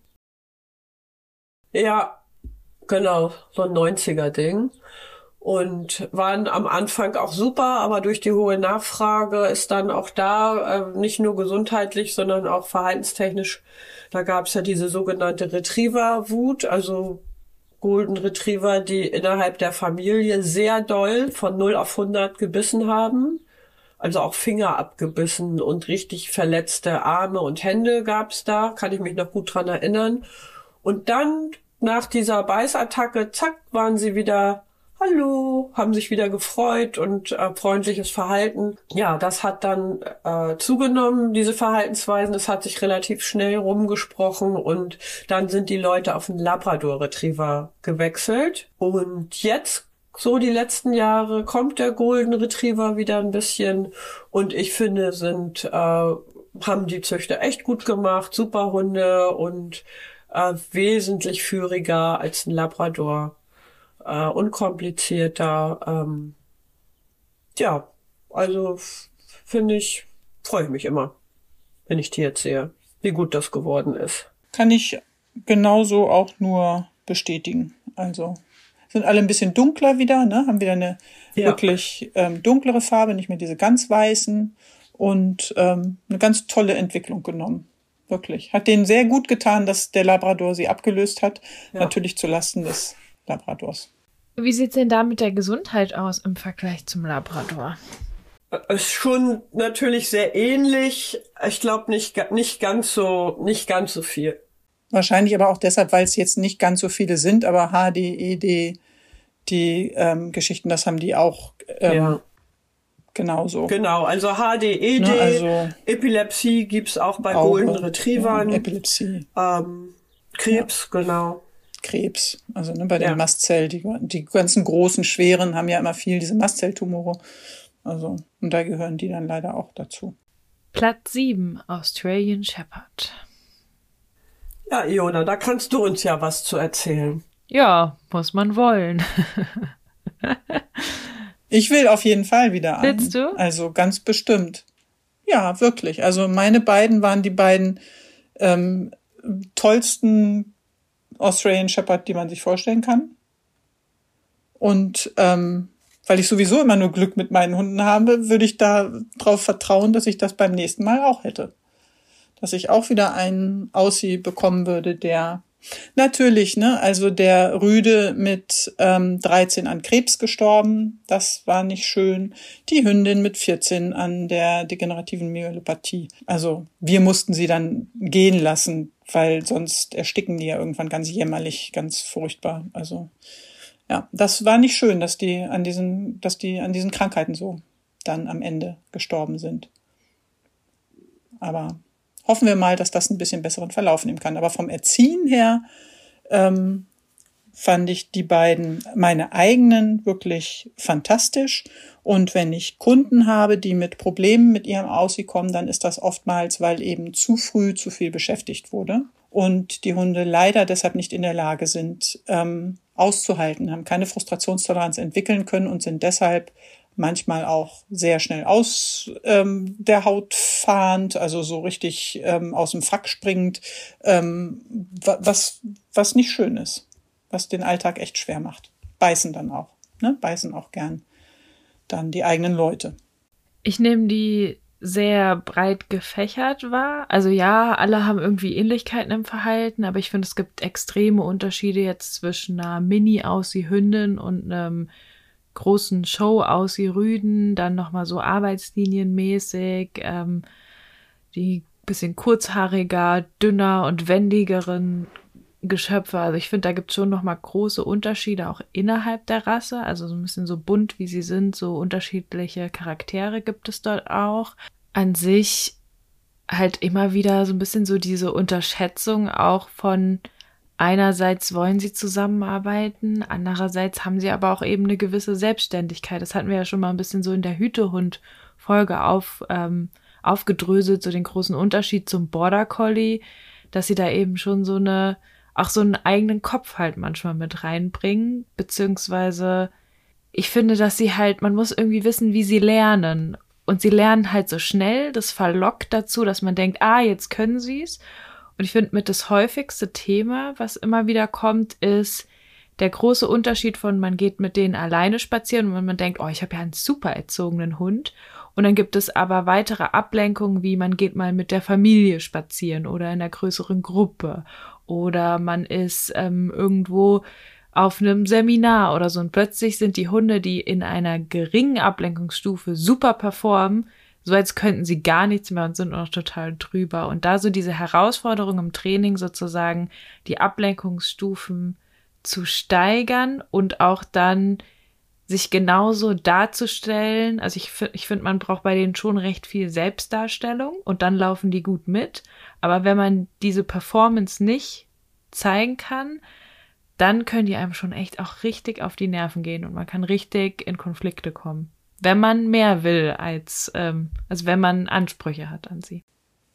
Ja, genau, so ein neunziger-Ding. Und waren am Anfang auch super, aber durch die hohe Nachfrage ist dann auch da, äh, nicht nur gesundheitlich, sondern auch verhaltenstechnisch, da gab es ja diese sogenannte Retriever-Wut, also Golden Retriever, die innerhalb der Familie sehr doll von null auf hundert gebissen haben. Also auch Finger abgebissen und richtig verletzte Arme und Hände gab's da, kann ich mich noch gut dran erinnern. Und dann, nach dieser Beißattacke, zack, waren sie wieder hallo, haben sich wieder gefreut und äh, freundliches Verhalten. Ja, das hat dann äh, zugenommen, diese Verhaltensweisen. Es hat sich relativ schnell rumgesprochen und dann sind die Leute auf den Labrador Retriever gewechselt. Und jetzt, so die letzten Jahre, kommt der Golden Retriever wieder ein bisschen und ich finde, sind äh, haben die Züchter echt gut gemacht, super Hunde und äh, wesentlich führiger als ein Labrador. Uh, unkomplizierter, ähm, ja, also f- finde ich, freue ich mich immer, wenn ich dir erzähle, wie gut das geworden ist. Kann ich genauso auch nur bestätigen. Also sind alle ein bisschen dunkler wieder, ne? Haben wieder eine ja. wirklich ähm, dunklere Farbe, nicht mehr diese ganz weißen und ähm, eine ganz tolle Entwicklung genommen. Wirklich. Hat denen sehr gut getan, dass der Labrador sie abgelöst hat, ja. natürlich zulasten des Labradors. Wie sieht's denn da mit der Gesundheit aus im Vergleich zum Labrador? Ist schon natürlich sehr ähnlich. Ich glaube nicht, nicht ganz so, nicht ganz so viel. Wahrscheinlich aber auch deshalb, weil es jetzt nicht ganz so viele sind, aber H D, E D, die ähm, Geschichten, das haben die auch ähm, ja. genauso. Genau, also H D, E D, ne, also Epilepsie gibt's auch bei auch, Golden Retrievern. Ja, Epilepsie. Ähm, Krebs, ja. Genau. Krebs, also ne, bei den Ja. Mastzell, die, die ganzen großen, schweren haben ja immer viel diese Mastzelltumore. Also, und da gehören die dann leider auch dazu. Platz sieben, Australian Shepherd. Ja, Iona, da kannst du uns ja was zu erzählen. Ja, muss man wollen. Ich will auf jeden Fall wieder einen. Willst du? Also ganz bestimmt. Ja, wirklich. Also meine beiden waren die beiden ähm, tollsten Australian Shepherd, die man sich vorstellen kann. Und ähm, weil ich sowieso immer nur Glück mit meinen Hunden habe, würde ich da drauf vertrauen, dass ich das beim nächsten Mal auch hätte. Dass ich auch wieder einen Aussie bekommen würde, der natürlich, ne, also der Rüde mit ähm, dreizehn an Krebs gestorben, das war nicht schön. Die Hündin mit vierzehn an der degenerativen Myelopathie. Also wir mussten sie dann gehen lassen, weil sonst ersticken die ja irgendwann ganz jämmerlich, ganz furchtbar. Also ja, das war nicht schön, dass die an diesen, dass die an diesen Krankheiten so dann am Ende gestorben sind. Aber hoffen wir mal, dass das ein bisschen besseren Verlauf nehmen kann. Aber vom Erziehen her ähm, fand ich die beiden, meine eigenen, wirklich fantastisch. Und wenn ich Kunden habe, die mit Problemen mit ihrem Aussie kommen, dann ist das oftmals, weil eben zu früh zu viel beschäftigt wurde und die Hunde leider deshalb nicht in der Lage sind, ähm, auszuhalten, haben keine Frustrationstoleranz entwickeln können und sind deshalb manchmal auch sehr schnell aus ähm, der Haut fahrend, also so richtig ähm, aus dem Frack springend, ähm, was was nicht schön ist, was den Alltag echt schwer macht. Beißen dann auch, ne? Beißen auch gern dann die eigenen Leute. Ich nehme die sehr breit gefächert wahr. Also ja, alle haben irgendwie Ähnlichkeiten im Verhalten, aber ich finde, es gibt extreme Unterschiede jetzt zwischen einer Mini-Aussie-Hündin und einem großen Show-Aussie-Rüden, dann nochmal so arbeitslinienmäßig, ähm, die bisschen kurzhaariger, dünner und wendigeren Geschöpfe. Also ich finde, da gibt es schon nochmal große Unterschiede auch innerhalb der Rasse. Also so ein bisschen so bunt, wie sie sind, so unterschiedliche Charaktere gibt es dort auch. An sich halt immer wieder so ein bisschen so diese Unterschätzung auch von einerseits wollen sie zusammenarbeiten, andererseits haben sie aber auch eben eine gewisse Selbstständigkeit. Das hatten wir ja schon mal ein bisschen so in der Hütehund-Folge auf, ähm, aufgedröselt, so den großen Unterschied zum Border Collie, dass sie da eben schon so eine, auch so einen eigenen Kopf halt manchmal mit reinbringen, beziehungsweise ich finde, dass sie halt, man muss irgendwie wissen, wie sie lernen. Und sie lernen halt so schnell, das verlockt dazu, dass man denkt, ah, jetzt können sie es. Und ich finde, mit das häufigste Thema, was immer wieder kommt, ist der große Unterschied von, man geht mit denen alleine spazieren und man denkt, oh, ich habe ja einen super erzogenen Hund. Und dann gibt es aber weitere Ablenkungen, wie man geht mal mit der Familie spazieren oder in einer größeren Gruppe. Oder man ist ähm, irgendwo auf einem Seminar oder so. Und plötzlich sind die Hunde, die in einer geringen Ablenkungsstufe super performen, so als könnten sie gar nichts mehr und sind noch total drüber. Und da so diese Herausforderung im Training sozusagen, die Ablenkungsstufen zu steigern und auch dann sich genauso darzustellen. Also ich finde, ich finde, man braucht bei denen schon recht viel Selbstdarstellung und dann laufen die gut mit. Aber wenn man diese Performance nicht zeigen kann, dann können die einem schon echt auch richtig auf die Nerven gehen und man kann richtig in Konflikte kommen. Wenn man mehr will als, ähm, also wenn man Ansprüche hat an sie.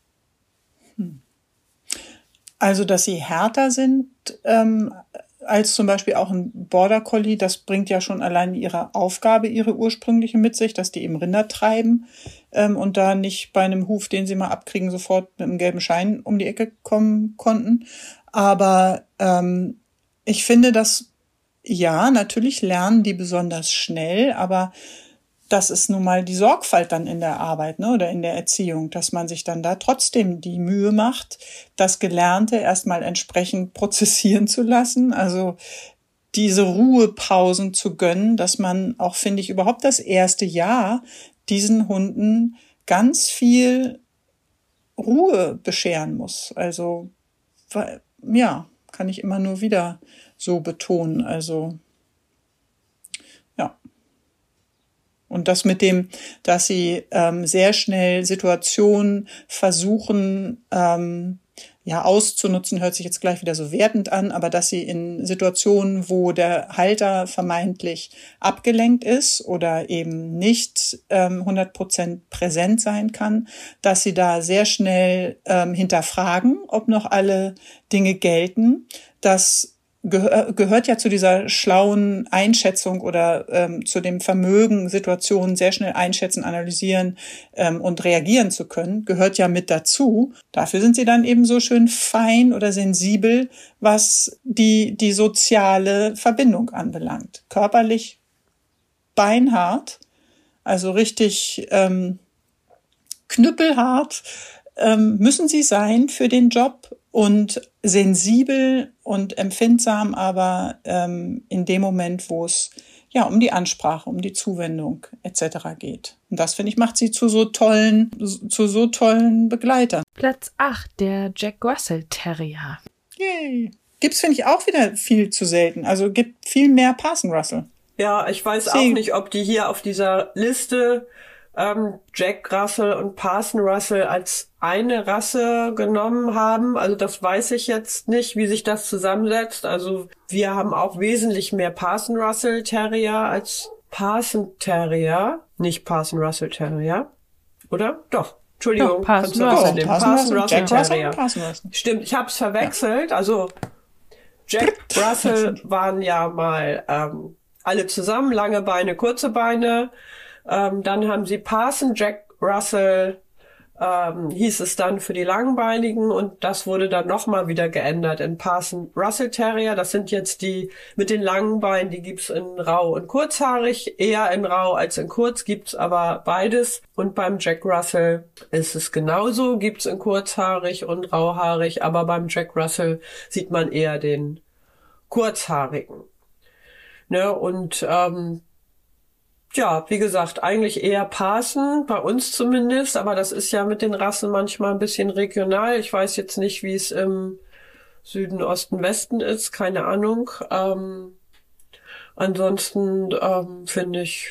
Also, dass sie härter sind ähm, als zum Beispiel auch ein Border Collie, das bringt ja schon allein ihre Aufgabe, ihre ursprüngliche mit sich, dass die eben Rinder treiben ähm, und da nicht bei einem Huf, den sie mal abkriegen, sofort mit einem gelben Schein um die Ecke kommen konnten. Aber ähm, ich finde, dass, ja, natürlich lernen die besonders schnell, aber das ist nun mal die Sorgfalt dann in der Arbeit, ne, oder in der Erziehung, dass man sich dann da trotzdem die Mühe macht, das Gelernte erstmal entsprechend prozessieren zu lassen, also diese Ruhepausen zu gönnen, dass man auch, finde ich, überhaupt das erste Jahr diesen Hunden ganz viel Ruhe bescheren muss. Also, ja, kann ich immer nur wieder so betonen, also, ja. Und das mit dem, dass sie ähm, sehr schnell Situationen versuchen, ähm, ja, auszunutzen, hört sich jetzt gleich wieder so wertend an, aber dass sie in Situationen, wo der Halter vermeintlich abgelenkt ist oder eben nicht ähm, hundert Prozent präsent sein kann, dass sie da sehr schnell ähm, hinterfragen, ob noch alle Dinge gelten. Das gehör, gehört ja zu dieser schlauen Einschätzung oder ähm, zu dem Vermögen, Situationen sehr schnell einschätzen, analysieren ähm, und reagieren zu können, gehört ja mit dazu. Dafür sind sie dann eben so schön fein oder sensibel, was die, die soziale Verbindung anbelangt. Körperlich beinhart, also richtig ähm, knüppelhart ähm, müssen sie sein für den Job und sensibel und empfindsam, aber ähm, in dem Moment, wo es ja um die Ansprache, um die Zuwendung et cetera geht. Und das, finde ich, macht sie zu so tollen, zu so tollen Begleitern. Platz acht, der Jack Russell Terrier. Yay. Gibt's, finde ich, auch wieder viel zu selten. Also gibt viel mehr Parson Russell. Ja, ich weiß auch nicht, ob die hier auf dieser Liste ähm, Jack Russell und Parson Russell als eine Rasse genommen haben. Also das weiß ich jetzt nicht, wie sich das zusammensetzt. Also wir haben auch wesentlich mehr Parson Russell Terrier als Parson Terrier. Nicht Parson Russell Terrier, oder? Doch. Entschuldigung. Doch, Parson Russell. Parson Russell Terrier. Stimmt, ich habe es verwechselt. Ja. Also Jack Russell waren ja mal ähm, alle zusammen, lange Beine, kurze Beine. Ähm, dann haben sie Parson Jack Russell, ähm, hieß es dann für die Langbeinigen, und das wurde dann nochmal wieder geändert in Parson Russell Terrier. Das sind jetzt die mit den langen Beinen, die gibt's in rau und kurzhaarig, eher in rau als in kurz, gibt's aber beides. Und beim Jack Russell ist es genauso, gibt's in kurzhaarig und rauhaarig, aber beim Jack Russell sieht man eher den kurzhaarigen. Ne, und ähm, ja, wie gesagt, eigentlich eher Parson, bei uns zumindest, aber das ist ja mit den Rassen manchmal ein bisschen regional. Ich weiß jetzt nicht, wie es im Süden, Osten, Westen ist, keine Ahnung. Ähm, ansonsten ähm, finde ich,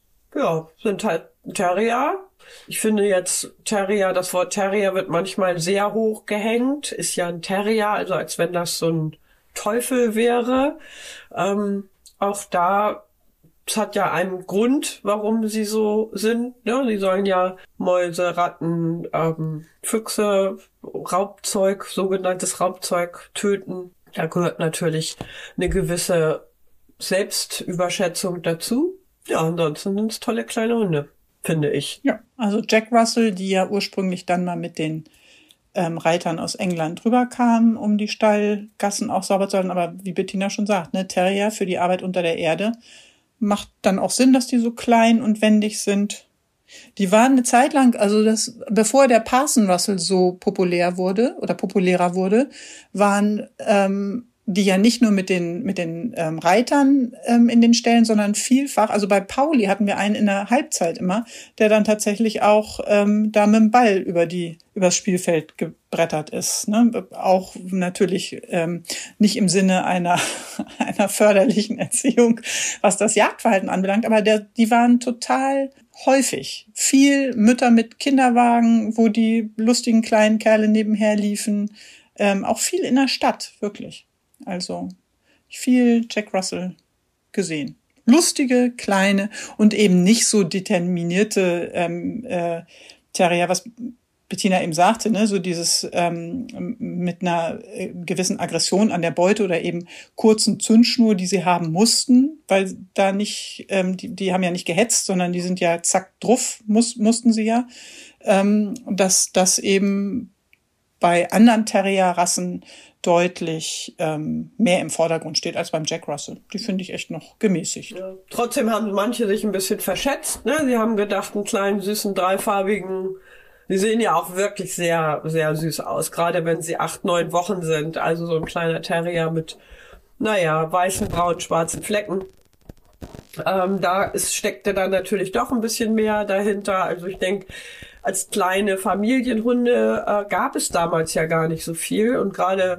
ja, sind halt Terrier. Ich finde jetzt Terrier, das Wort Terrier wird manchmal sehr hoch gehängt, ist ja ein Terrier, also als wenn das so ein Teufel wäre. Ähm, auch da, es hat ja einen Grund, warum sie so sind. Ne? Sie sollen ja Mäuse, Ratten, ähm, Füchse, Raubzeug, sogenanntes Raubzeug töten. Da gehört natürlich eine gewisse Selbstüberschätzung dazu. Ja, ansonsten sind es tolle kleine Hunde, finde ich. Ja, also Jack Russell, die ja ursprünglich dann mal mit den ähm, Reitern aus England rüberkamen, um die Stallgassen auch sauber zu halten. Aber wie Bettina schon sagt, ne, Terrier für die Arbeit unter der Erde. Macht dann auch Sinn, dass die so klein und wendig sind. Die waren eine Zeit lang, also das, bevor der Parson Russell so populär wurde oder populärer wurde, waren ähm, die ja nicht nur mit den mit den ähm, Reitern ähm, in den Ställen, sondern vielfach, also bei Pauli hatten wir einen in der Halbzeit immer, der dann tatsächlich auch ähm, da mit dem Ball über die übers Spielfeld gebrettert ist, ne? Auch natürlich ähm, nicht im Sinne einer einer förderlichen Erziehung, was das Jagdverhalten anbelangt, aber der die waren total häufig. Viel Mütter mit Kinderwagen, wo die lustigen kleinen Kerle nebenher liefen, ähm, auch viel in der Stadt, wirklich. Also viel Jack Russell gesehen. Lustige, kleine und eben nicht so determinierte ähm, äh, Terrier, was Bettina eben sagte, ne, so dieses ähm, mit einer äh, gewissen Aggression an der Beute oder eben kurzen Zündschnur, die sie haben mussten, weil da nicht, ähm, die, die haben ja nicht gehetzt, sondern die sind ja zack drauf, muss, mussten sie ja, ähm, dass das eben bei anderen Terrierrassen deutlich ähm, mehr im Vordergrund steht als beim Jack Russell. Die finde ich echt noch gemäßigt. Ja. Trotzdem haben manche sich ein bisschen verschätzt. Ne? Sie haben gedacht, einen kleinen, süßen, dreifarbigen, die sehen ja auch wirklich sehr, sehr süß aus, gerade wenn sie acht, neun Wochen sind. Also so ein kleiner Terrier mit, naja, weißen, braunen, schwarzen Flecken. Ähm, da ist, steckte dann natürlich doch ein bisschen mehr dahinter. Also ich denke, als kleine Familienhunde äh, gab es damals ja gar nicht so viel. Und gerade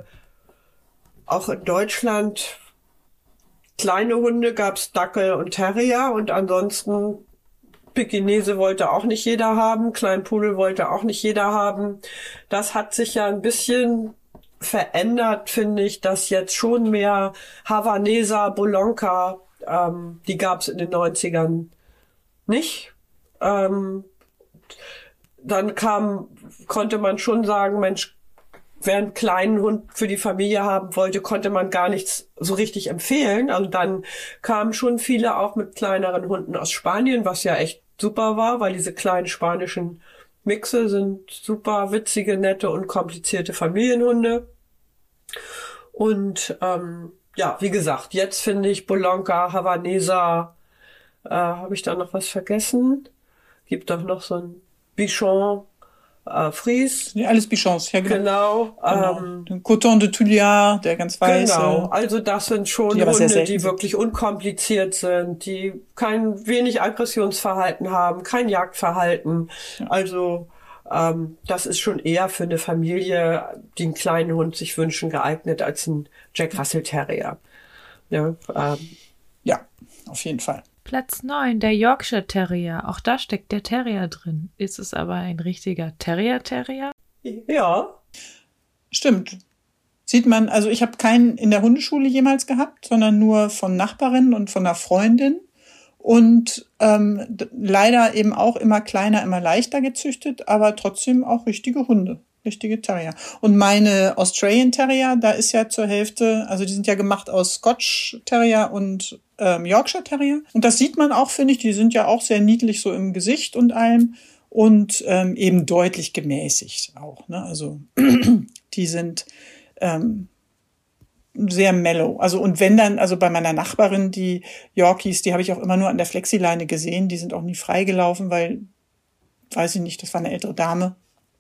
auch in Deutschland, kleine Hunde gab es Dackel und Terrier. Und ansonsten Pekinese wollte auch nicht jeder haben, Klein Pudel wollte auch nicht jeder haben. Das hat sich ja ein bisschen verändert, finde ich, dass jetzt schon mehr Havaneser, Bolonka, ähm, die gab es in den neunzigern nicht. Ähm, dann kam, konnte man schon sagen, Mensch, wer einen kleinen Hund für die Familie haben wollte, konnte man gar nichts so richtig empfehlen. Also dann kamen schon viele auch mit kleineren Hunden aus Spanien, was ja echt super war, weil diese kleinen spanischen Mixe sind super witzige, nette und komplizierte Familienhunde. Und ähm, ja, wie gesagt, jetzt finde ich Bolonka, Havaneser, äh, habe ich da noch was vergessen? Gibt doch noch so ein Bichon, Äh, Fries. Ja, alles Bichons, ja genau. genau. genau. Ähm, Den Coton de Tuileries, der ganz weiße. Genau, also das sind schon die Hunde, die wirklich unkompliziert sind, die kein wenig Aggressionsverhalten haben, kein Jagdverhalten. Ja. Also ähm, das ist schon eher für eine Familie, die einen kleinen Hund sich wünschen, geeignet als ein Jack Russell Terrier. Ja, ähm. ja, auf jeden Fall. Platz neun, der Yorkshire Terrier. Auch da steckt der Terrier drin. Ist es aber ein richtiger Terrier-Terrier? Ja. Stimmt. Sieht man, also ich habe keinen in der Hundeschule jemals gehabt, sondern nur von Nachbarinnen und von einer Freundin. Und ähm, d- leider eben auch immer kleiner, immer leichter gezüchtet, aber trotzdem auch richtige Hunde. Richtige Terrier. Und meine Australian Terrier, da ist ja zur Hälfte, also die sind ja gemacht aus Scotch Terrier und ähm, Yorkshire Terrier. Und das sieht man auch, finde ich, die sind ja auch sehr niedlich so im Gesicht und allem und ähm, eben deutlich gemäßigt auch. Ne? Also die sind ähm, sehr mellow. Also und wenn dann, also bei meiner Nachbarin, die Yorkies, die habe ich auch immer nur an der Flexileine gesehen, die sind auch nie freigelaufen, weil, weiß ich nicht, das war eine ältere Dame.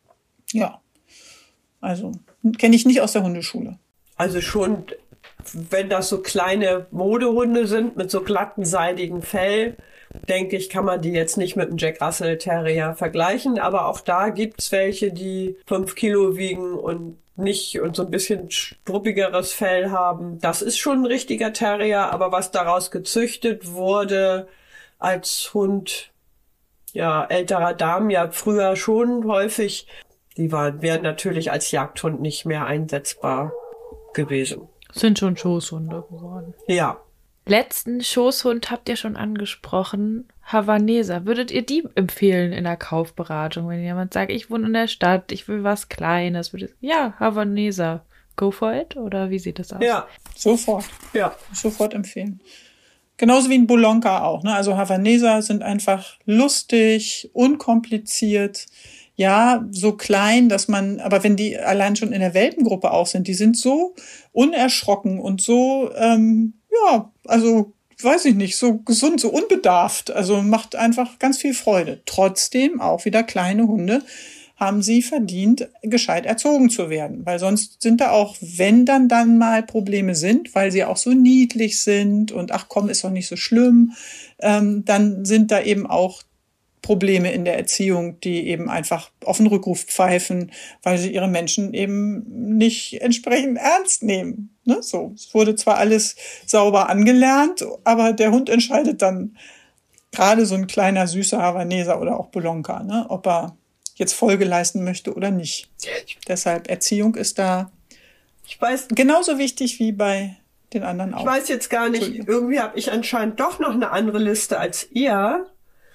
Ja. Also kenne ich nicht aus der Hundeschule. Also schon, wenn das so kleine Modehunde sind mit so glatten, seidigen Fell, denke ich, kann man die jetzt nicht mit einem Jack Russell Terrier vergleichen. Aber auch da gibt's welche, die fünf Kilo wiegen und nicht und so ein bisschen struppigeres Fell haben. Das ist schon ein richtiger Terrier, aber was daraus gezüchtet wurde als Hund, ja, älterer Damen, ja früher schon häufig, die waren, wären natürlich als Jagdhund nicht mehr einsetzbar gewesen. Sind schon Schoßhunde geworden. Ja. Letzten Schoßhund habt ihr schon angesprochen, Havaneser. Würdet ihr die empfehlen in der Kaufberatung, wenn jemand sagt, ich wohne in der Stadt, ich will was Kleines? Würdet, ja, Havaneser. Go for it? Oder wie sieht das aus? Ja. Sofort. Ja. Sofort empfehlen. Genauso wie ein Bolonka auch. Ne? Also Havaneser sind einfach lustig, unkompliziert. Ja, so klein, dass man, aber wenn die allein schon in der Welpengruppe auch sind, die sind so unerschrocken und so, ähm, ja, also weiß ich nicht, so gesund, so unbedarft. Also macht einfach ganz viel Freude. Trotzdem auch wieder kleine Hunde haben sie verdient, gescheit erzogen zu werden. Weil sonst sind da auch, wenn dann dann mal Probleme sind, weil sie auch so niedlich sind und ach komm, ist doch nicht so schlimm, ähm, dann sind da eben auch Probleme in der Erziehung, die eben einfach auf den Rückruf pfeifen, weil sie ihre Menschen eben nicht entsprechend ernst nehmen. Ne? So, es wurde zwar alles sauber angelernt, aber der Hund entscheidet dann, gerade so ein kleiner, süßer Havaneser oder auch Bolonka, ne? Ob er jetzt Folge leisten möchte oder nicht. Deshalb Erziehung ist da ich weiß, genauso wichtig wie bei den anderen auch. Ich weiß jetzt gar nicht, irgendwie habe ich anscheinend doch noch eine andere Liste als ihr.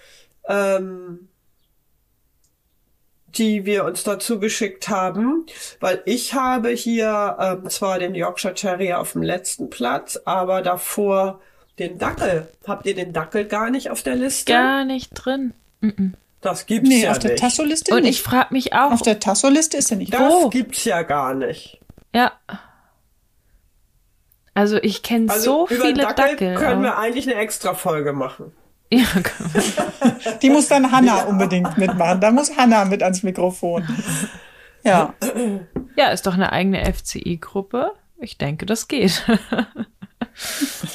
Ähm, die wir uns dazu geschickt haben, weil ich habe hier ähm, zwar den Yorkshire Terrier auf dem letzten Platz, aber davor den Dackel. Habt ihr den Dackel gar nicht auf der Liste? Gar nicht drin. Mm-mm. Das gibt's nee, ja auf der nicht. Tasso-Liste Und nicht. ich frage mich auch. Auf der Tasso-Liste ist er nicht. Das Wo? gibt's ja gar nicht. Ja. Also ich kenne Also so über viele Dackel, Dackel. können aber- wir eigentlich eine extra Folge machen. Ja, können wir. Die muss dann Hanna unbedingt mitmachen. Da muss Hanna mit ans Mikrofon. Ja. Ja, ist doch eine eigene F C I-Gruppe. Ich denke, das geht.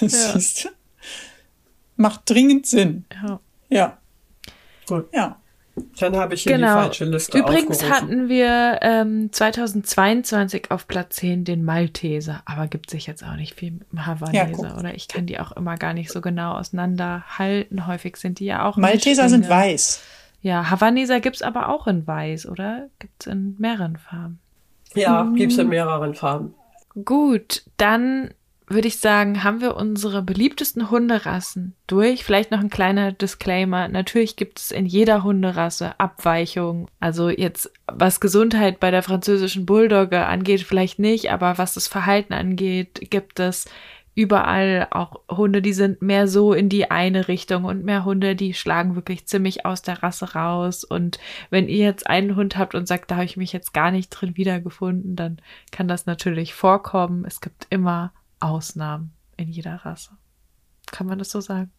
Siehst du? Macht dringend Sinn. Ja. Ja. Gut. Ja. Dann habe ich hier genau. die falsche Liste Übrigens aufgerufen. hatten wir ähm, zweitausendzweiundzwanzig auf Platz zehn den Malteser, aber gibt sich jetzt auch nicht viel Havaneser, Ja, oder? Ich kann die auch immer gar nicht so genau auseinanderhalten. Häufig sind die ja auch Malteser sind weiß. Ja, Havaneser gibt's aber auch in weiß, oder? Gibt's in mehreren Farben. Ja, mhm. Gibt's in mehreren Farben. Gut, dann würde ich sagen, haben wir unsere beliebtesten Hunderassen durch. Vielleicht noch ein kleiner Disclaimer. Natürlich gibt es in jeder Hunderasse Abweichungen. Also jetzt, was Gesundheit bei der französischen Bulldogge angeht, vielleicht nicht, aber was das Verhalten angeht, gibt es überall auch Hunde, die sind mehr so in die eine Richtung und mehr Hunde, die schlagen wirklich ziemlich aus der Rasse raus. Und wenn ihr jetzt einen Hund habt und sagt, da habe ich mich jetzt gar nicht drin wiedergefunden, dann kann das natürlich vorkommen. Es gibt immer Ausnahmen in jeder Rasse. Kann man das so sagen?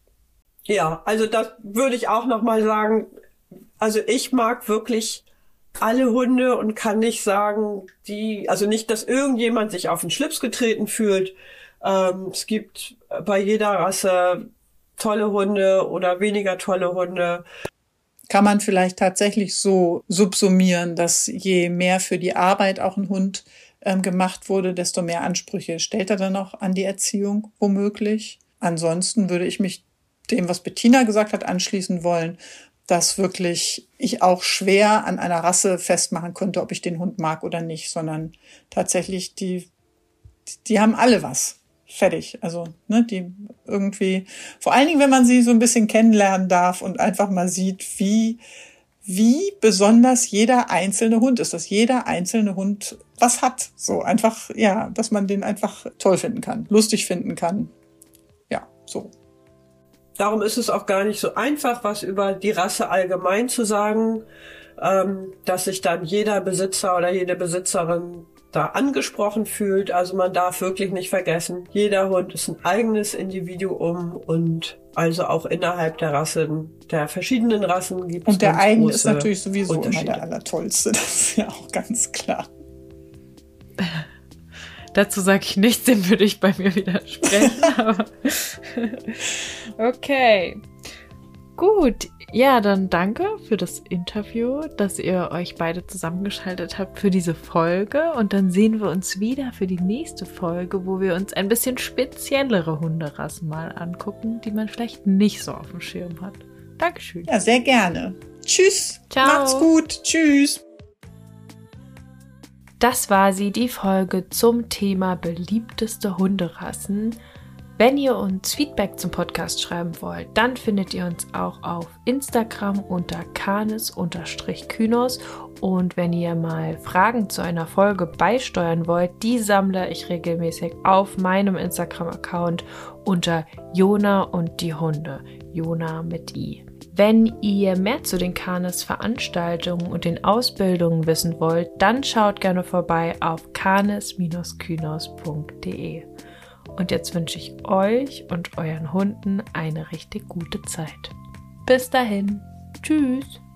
Ja, also das würde ich auch noch mal sagen. Also ich mag wirklich alle Hunde und kann nicht sagen, die, also nicht, dass irgendjemand sich auf den Schlips getreten fühlt. Ähm, es gibt bei jeder Rasse tolle Hunde oder weniger tolle Hunde. Kann man vielleicht tatsächlich so subsumieren, dass je mehr für die Arbeit auch ein Hund ähm, gemacht wurde, desto mehr Ansprüche stellt er dann auch an die Erziehung womöglich. Ansonsten würde ich mich dem, was Bettina gesagt hat, anschließen wollen, dass wirklich ich auch schwer an einer Rasse festmachen könnte, ob ich den Hund mag oder nicht, sondern tatsächlich die, die haben alle was. Fertig. Also, ne, die irgendwie, vor allen Dingen, wenn man sie so ein bisschen kennenlernen darf und einfach mal sieht, wie, wie besonders jeder einzelne Hund ist, dass jeder einzelne Hund was hat. So einfach, ja, dass man den einfach toll finden kann, lustig finden kann. Ja, so. Darum ist es auch gar nicht so einfach, was über die Rasse allgemein zu sagen, ähm, dass sich dann jeder Besitzer oder jede Besitzerin da angesprochen fühlt. Also man darf wirklich nicht vergessen, jeder Hund ist ein eigenes Individuum und also auch innerhalb der Rassen, der verschiedenen Rassen gibt es Und der ganz eigene große ist natürlich sowieso immer Unterschiede. der Allertollste, das ist ja auch ganz klar. Dazu sage ich nichts, dem würde ich bei mir widersprechen. Aber okay. Gut. Ja, dann danke für das Interview, dass ihr euch beide zusammengeschaltet habt für diese Folge. Und dann sehen wir uns wieder für die nächste Folge, wo wir uns ein bisschen speziellere Hunderassen mal angucken, die man vielleicht nicht so auf dem Schirm hat. Dankeschön. Ja, sehr gerne. Tschüss. Ciao. Macht's gut. Tschüss. Das war sie, die Folge zum Thema beliebteste Hunderassen. Wenn ihr uns Feedback zum Podcast schreiben wollt, dann findet ihr uns auch auf Instagram unter canis-kynos. Und wenn ihr mal Fragen zu einer Folge beisteuern wollt, die sammle ich regelmäßig auf meinem Instagram-Account unter Jona und die Hunde. Jona mit I. Wenn ihr mehr zu den Canis-Veranstaltungen und den Ausbildungen wissen wollt, dann schaut gerne vorbei auf canis kynos punkt de. Und jetzt wünsche ich euch und euren Hunden eine richtig gute Zeit. Bis dahin. Tschüss.